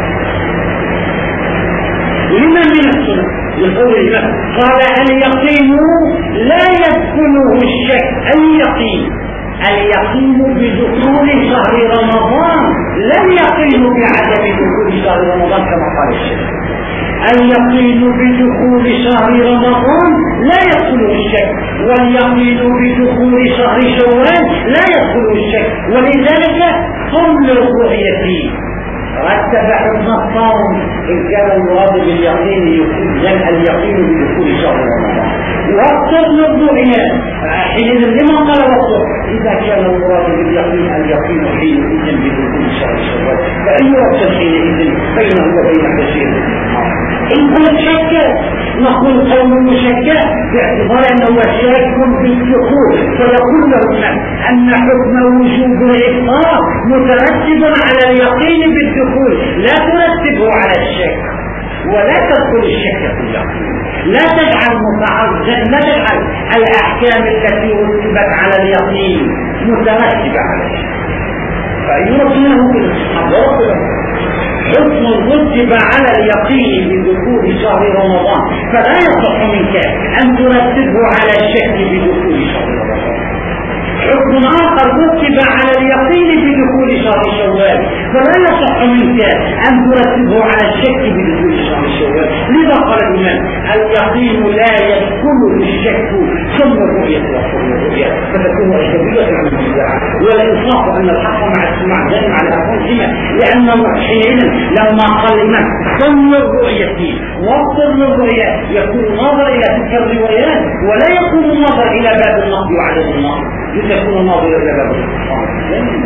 لما من السنة يقول الإمام قال اليقين لا يدخله الشك. اليقين اليقين بدخول شهر رمضان لا يقين بعدم دخول شهر رمضان كما قال الشيخ. اليقين بدخول شهر رمضان لا يدخله الشك، واليقين بدخول شهر شوال لا يدخل الشك، ولذلك صم الرؤية رتب حكم الصوم إن كان المراد باليقين جمع اليقين بدخول شهر رمضان، واقترن الرؤيا حينئذ لما قال وقته إذا كان المراد باليقين اليقين حينئذ بدخول شهر شوال، فأي وقت حينئذ بينه وبين بشير. إن كنت شك نقول قوم مشكك باعتبار أنه شاك بالدخول، فيقول لهم أن حكم وجوب الإفطار مترتب على اليقين بالدخول، لا ترتبه على الشك، ولا تدخل الشك في اليقين. لا تجعل متعرض لا تجعل الأحكام التي رتبت على اليقين مترتبة على الشك، فيرسله بالحضارة حكم رتب على اليقين بدخول شهر رمضان، فلا يصح منك أن ترتبه على الشك بدخول شهر رمضان. حكم آخر رتب على اليقين بدخول شهر شوال، فلا يصح منك أن ترتبه على الشك بدخول شهر شوال. لذا قال الإمام اليقين لا يدخل الشك ثم الرؤية وثم الرؤية، فتكون أجنبية عن البدعة، ولا يصح أن الحق مع السماع دائما على أنفسهما، لأن حينئذ لما قال الإمام ثم الرؤية وثم الرؤية يكون ناظر إلى تلك الروايات، ولا يكون ناظر إلى باب النقد وعدد النقد، لتكون ناظرة إلى باب النقد.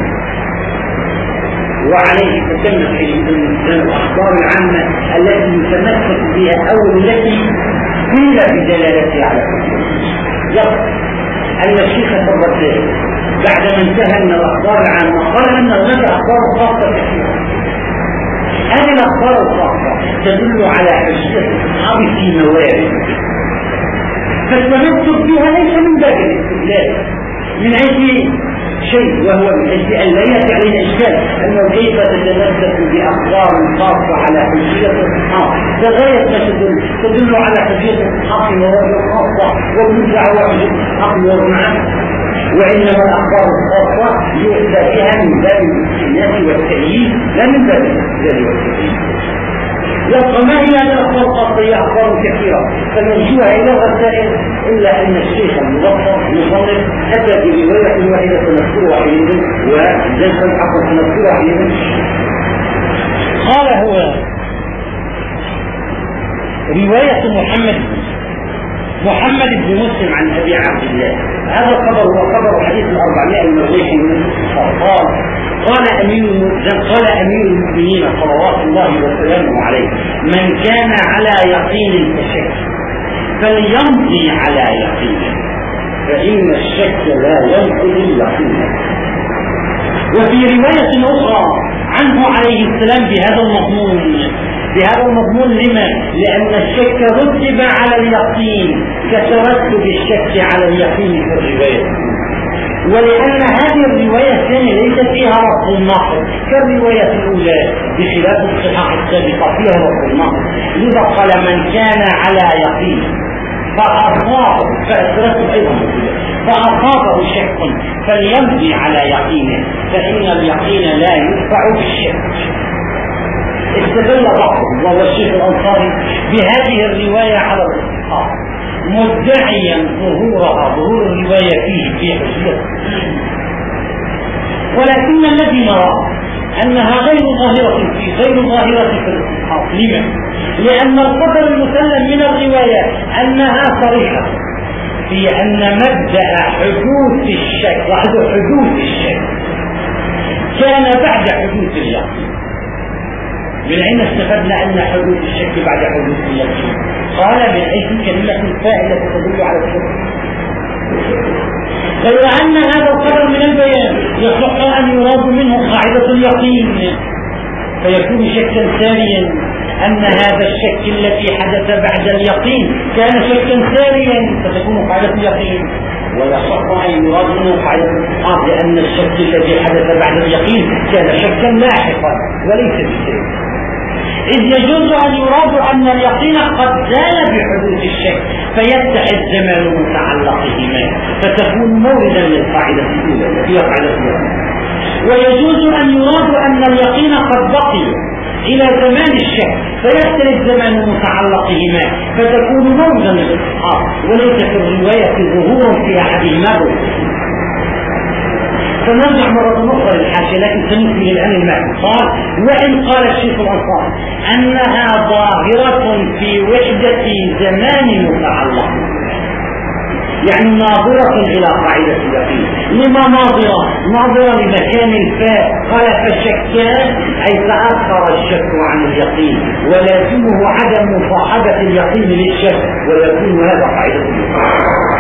وعليه تتم الأخبار العامة التي يتمسك بها أو التي قيل بدلالتها على يقول أن الشيخ الرباطي بعدما انتهى من الأخبار العامة قال أن هناك أخبار خاصة كثيرة. هذه الأخبار الخاصة تدل على حجية الصحابة في موارد، فالتمسك بها ليس من باب الاستدلال من أي شيء، وهو من أجل أن لا يأتي علينا إشكال أنه كيف تتمسك بأخبار خاصة على حجية الصحابة، فغاية ما تدل تدل على حجية الصحابة ووجه خاصة ومنزع وحجية الصحابة ومعنى، وإنما الأخبار الخاصة يؤتى بها من باب الاستئناس والتأييد لا من باب الاستدلال والتأييد. يبقى ما هي هذه الأخبار الخاصة؟ هي أخبار كثيرة فنرجوها إلى الرسائل، إلا أن الشيخ المبطل المصنف أتى برواية واحدة سنذكرها حينئذ وجلسا الحق سنذكرها حينئذ. قال هو رواية محمد محمد بن مسلم عن أبي عبد الله، هذا الخبر هو خبر حديث الأربعمائة المروي من قال قال أمير قال أمير المؤمنين صلوات الله وسلامه عليه من كان على يقين كالشك فليمضي على يقين، فإن الشك لا ينقض اليقين. وفي رواية أخرى عنه عليه السلام بهذا المضمون بهذا المضمون لما؟ لأن الشك رتب على اليقين كترتب الشك على اليقين في الرواية، ولأن هذه الرواية الثانية ليس فيها رفض الناقض كالرواية الأولى بخلاف الصحاح السابقة فيها رفض الناقض. لذا قال من كان على يقين فأصابه فأسرته أيضا فأصابه شك فليمضي على يقينه، فإن اليقين لا يدفع بالشك. استدل بعضهم وهو الشيخ الأنصاري بهذه الرواية على الاستحقاق مدعيا ظهورها ظهور الرواية فيه في حجية، ولكن الذي نرى أنها غير ظاهرة في غير ظاهرة في الاستحقاق. لما؟ لأن الخبر المسلم من الرواية أنها صريحة في أن مبدأ حدوث الشك وحدوث حدوث الشك كان بعد حدوث اليقين. من أين استفدنا أن حدوث الشك بعد حدوث اليقين؟ قال من أجل كلمة فاعلة تدل على الشك، غير أن هذا الخبر من البيان يصح أن يراد منه قاعدة اليقين فيكون شكا ثانيا، أن هذا الشك الذي حدث بعد اليقين كان شكا ثانيا فتكون قاعدة اليقين، ويصح أن يراد منه قاعدة الاتحاد لأن الشك الذي حدث بعد اليقين كان شكا لاحقا وليس بشيء، إذ يجوز أن يراد أن اليقين قد زال بحدوث الشك فيتحد زمان متعلقهما فتكون موردا للقاعدة الأولى هي قاعدة اليقين، ويجوز أن يراد أن اليقين قد بقي إلى زمان الشك فيختلف زمان متعلقهما فتكون موضا للإسقاط، وليس في الرواية ظهور في أحدهما. فنرجع مرة أخرى للحاشية، لكن سنكمل الآن المعنى. قال: وإن قال الشيخ الأنصاري أنها ظاهرة في وحدة زمان متعلق، يعني ناظرة إلى قاعدة اليقين. لما ناظرة؟ ناظرة لمكان الفاء. قال: فشكان أي تأخر الشك عن اليقين، ولازمه عدم مصاحبة اليقين للشك، ويكون هذا قاعدة اليقين.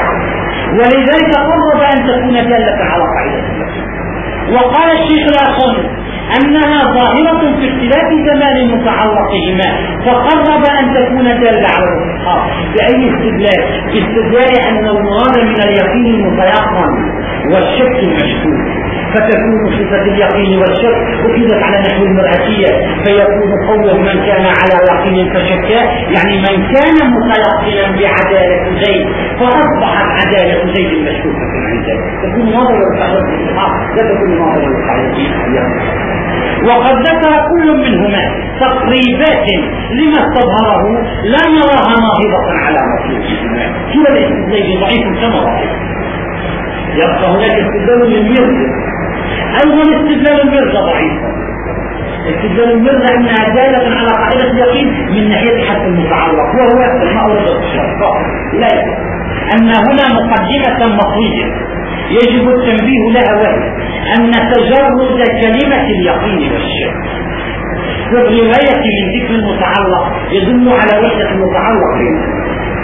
ولذلك قرب أن تكون دالة على قاعدة اليقين. وقال الشيخ الآخر أنها ظاهرة في اختلاف زمان متعلقهما، فقرب أن تكون دالة على الإسقاط. بأي استدلال؟ باستدلال أن المراد من اليقين المتيقن والشك المشكوك، فتكون صفة اليقين والشك أخذت على نحو المرأتية، فيكون قوله من كان على يقين فشكا، يعني من كان متيقنا بعدالة زيد فأصبحت عدالة زيد مشكوكة عنده، تكون نظرة لقاعدة الإسقاط لا تكون نظرة لقاعدة اليقين. وقد ذكر كل منهما تقريبات لما استظهره لا نراها ناهضة على مطلوبهما. كلا الاستدلال ضعيف كما رأيت. يبقى هناك استدلال للمرزا، أيضا استدلال المرزا ضعيف. استدلال المرزا أنها دالة على قاعدة اليقين من ناحية حد المتعلق، وهو ما أورد الشرط. لا أن هنا مقدمة مطوية يجب التنبيه لها، وهي أن تجرد كلمة اليقين والشك في الرواية من ذكر المتعلق يدل على وحدة المتعلق بينهما،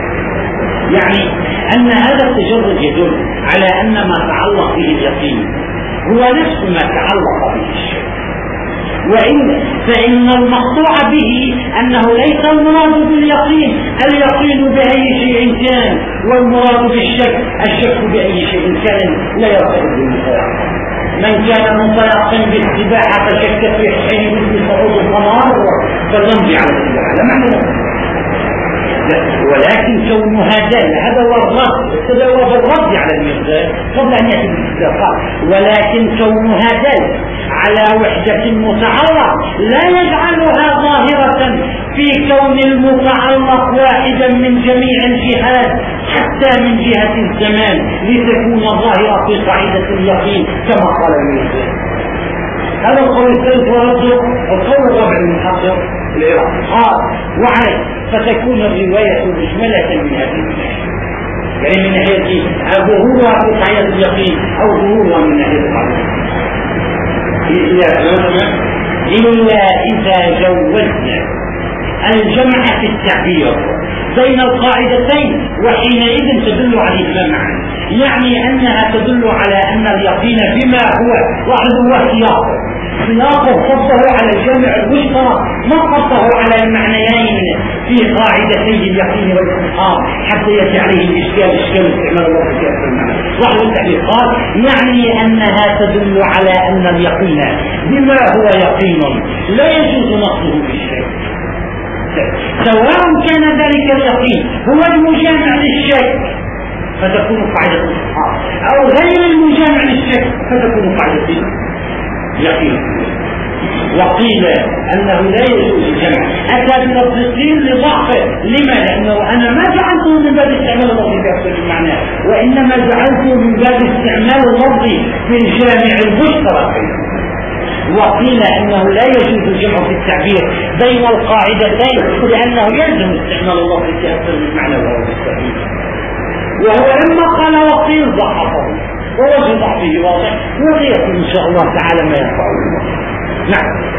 يعني أن هذا التجرد يدل على أن ما تعلق به اليقين هو نفس ما تعلق به الشك. وإن فإن المقطوع به أنه ليس المراد باليقين اليقين بأي شيء كان، والمراد بالشك الشك بأي شيء كان لا يرتبط بالمتيقن. من كان متيقن بالسباحة فشك في حين مثل صعود القمر فليمضي على السباحة، لا معنى. ولكن كونها دالة هذا هو الرد، هذا هو الرد على المرزا قبل أن يأتي بالاستدلال. ولكن كونها دالة على وحدة متعلق لا يجعلها ظاهرة في كون المتعلق واحدا من جميع الجهات حتى من جهة الزمان لتكون ظاهرة في قاعدة اليقين كما قال المرزا. هذا القول الثالث ورده القول الرابع المحقق العراقي. قال: وعليه فتكون الرواية مجملة من هذه الناحية، يعني من ناحية ظهورها في قاعدة اليقين أو ظهورها من ناحية قاعدة إلا إذا جوزنا الجمع في التعبير بين القاعدتين، وحينئذ تدل عليهما معا، يعني أنها تدل على أن اليقين بما هو واحد هو سياقه سياقه صبه على الجمع المشترك، ما صبه على المعنيين في قاعدتي اليقين والاستقامة حتى يأتي عليه الإشكال إشكال استعمال الله في أكثر المعنى. واحد التعبير قال يعني أنها تدل على أن اليقين بما هو يقين لا يجوز نقصه بالشيء، سواء كان ذلك اليقين هو المجامع للشك فتكون قاعدة الصحابة أو غير المجامع للشك فتكون قاعدة اليقين. وقيل أنه لا يجوز الجمع، أتى بتفصيل لضعفه. لما؟ لأنه أنا ما جعلته من باب استعمال اللفظ في أكثر المعنى، وإنما جعلته من باب استعمال اللفظ في الجامع المشترك. وقيل أنه لا يجوز الجمع في التعبير بين القاعدتين لأنه يلزم استعمال اللفظ في أكثر من معنى وهو مستحيل. وهو لما قال وقيل ضعفه ووجه ضعفه واضح، وغيره إن شاء الله تعالى ما ينفع الله. نعم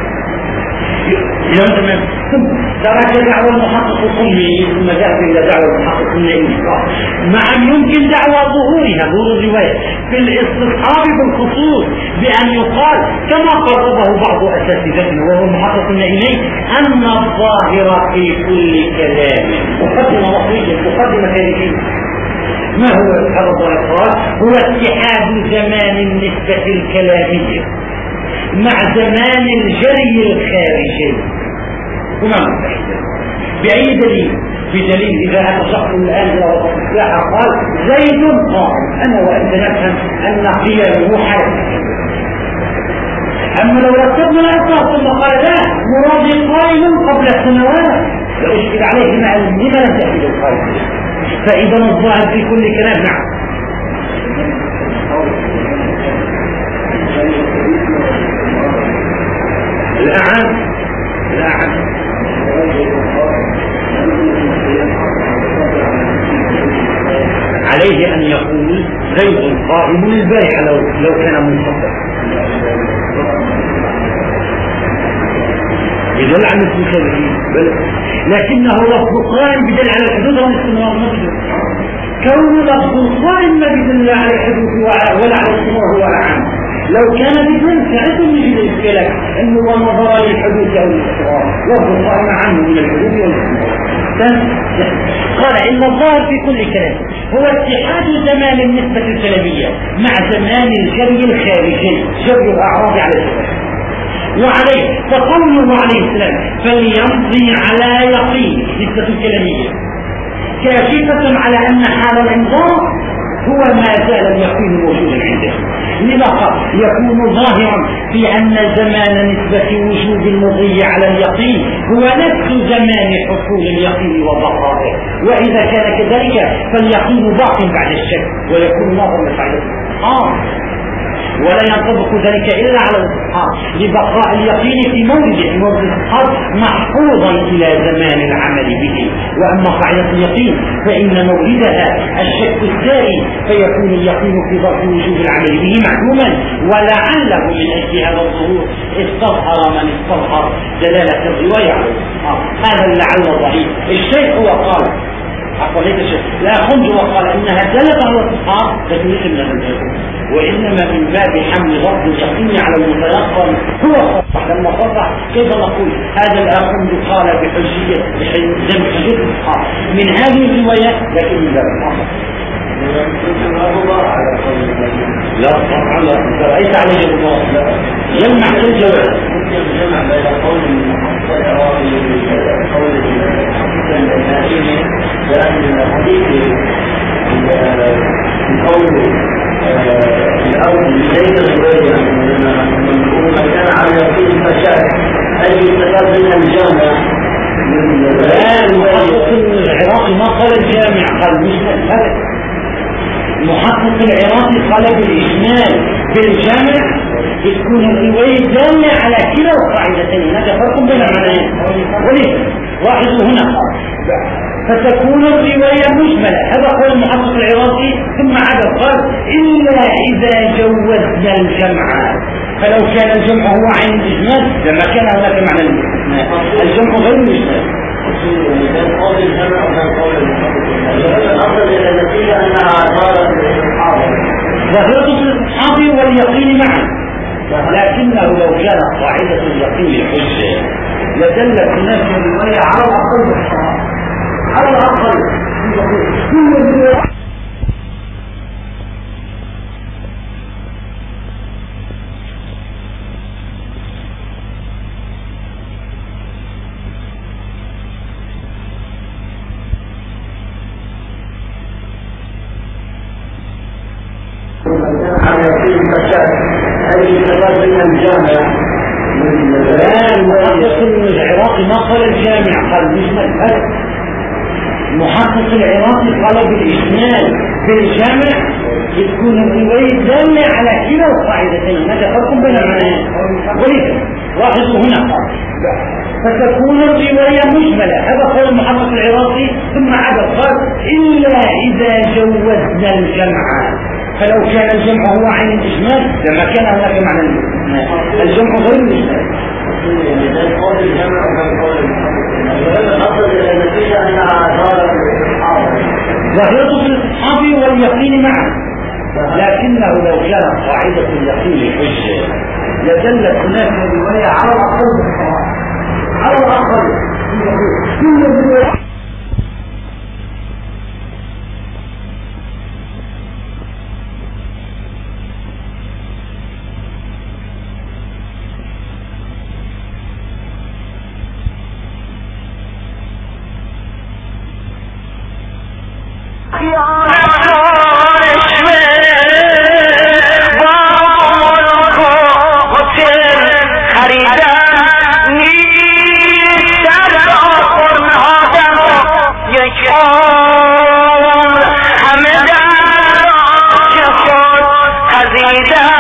يوم ترك دعوة المحقق القمي ثم ذهب إلى دعوة المحقق النائي، مع يمكن دعوة ظهورها ظهور الرواية في الاستصحاب بالخصوص بأن يقال كما قربه بعض أساتذتنا وهو المحقق النائي أن الظاهر في كل كلام مقدمة مصرية مقدمة تاريخية. ما هو الحرض والإقرار؟ هو اتحاد زمان النسبة الكلامية مع زمان الجري الخارجي هما متحدة. بأي دليل؟ بدليل إذا أتى شخص الآن إلى وسط الساحة قال زيد قائم، أنا وأنت نفهم أن قيامه حركة، أما لو رتبنا الأساس ثم قال لا مرادي قائم قبل السنوات فأشكل عليه مع لما لم تأتي القائم. فإذا الظاهر في كل كلام نعم. الأعان الأعان عليه أن يقول زيد قائم البارحة لو, لو كان منصفا يدل على المسلمين لكنه لفظ قائم بدل على الحدود والاستمرار نفسه. كون لفظ القائم ما بدل على الحدود ولا على الاستمرار هو العام. لو كان بدل ساعتهم يجب الإسكالك أنه هو نظر للحدود أو الاستمرار لفظ القائم عنه من الحدود والاستمرار. قال إن الظاهر في كل كلام هو اتحاد زمان النسبة الكلامية مع زمان الجري الخارجي جري الأعراض على الزمان. وعليه فقوله عليه السلام فليمضي على يقين نسبة الكلامية كاشفة على أن حال الإنذار هو ما زال اليقين موجودا عنده. لذا يكون ظاهرا في أن زمان نسبة وجود المضي على اليقين هو نفس زمان حصول اليقين وبقائه. وإذا كان كذلك فاليقين باق بعد الشك ويكون نظرا لفعله آه ولا ينطبق ذلك إلا على الإسحاق لبقاء اليقين في مورده في مورد الإسحاق محفوظا إلى زمان العمل به. وأما قاعدة اليقين فإن موردها الشك الساري فيكون اليقين في ظرف وجود العمل به معلوما ولعله من أجل هذا الظهور استظهر من استظهر دلالة الرواية على الإسحاق. هذا لعل ضعيف. الشيخ هو قال أقوليت الشيخ لا خنج وقال إنها دلت على الإسحاق لكن ليس من هذا وإنما من باب حمل ضبط اليقين على المتيقن هو صح. لما صرح كيف نقول هذا الأخنج قال بحجية بحجية الإسحاق من هذه الروايات لكن من باب الحمل لا طبعا لا رأيت عليه الله يلمح الجواب يجمع بين قول المحقق العراقي وقول النائم لأن الحديث من قول الأول ليس الرواية من كان على يقين فشاك أي استفاد من الجامع المحقق العراقي ما قال الجامع قال مجمل فرق. المحقق العراقي قال بالإجمال بالجامع بتكون الرواية دالة على كلا القاعدتين. هناك فرق بين المعنيين وليه لاحظوا هنا فتكون الرواية مجملة. هذا قول المحقق العراقي ثم عدد قال إلا إذا جوزنا الجمع. فلو كان الجمع هو عين الإجمال لما كان هناك معنى الاستثناء. الجمع غير الإجمال. قول الجمع وكان قول الأصل إلى النتيجة أنها صارت ظاهرة الإصحاب واليقين معا. لكنه لو كانت قاعدة اليقين حجة لدلت الناس الرواية على الأقل بالصواب على الأقل كل الرواية المحقق العراقي ما قال الجامع قال مجمل فرق. المحقق العراقي قال بالإجمال بالجامع تكون الرواية دالة على كلا القاعدتين. هناك فرق بين المعنيين ولذا لاحظوا هنا فتكون الرواية مجملة. هذا قول المحقق العراقي ثم عدد قال إلا إذا جوزنا الجمع. فلو كان الجمع هو عين الإجمال لما كان هناك معنى الاستثناء. الجمع غير الإجمال. قول الجمع وكان قول الأصل إلى النتيجة أنها صارت ظاهرة في الإصحاب واليقين معا. لكنه لو كانت قاعدة اليقين حجة لدلت الناس الرواية على الأقل بالصواب على الأقل كل الرواية يا الرداء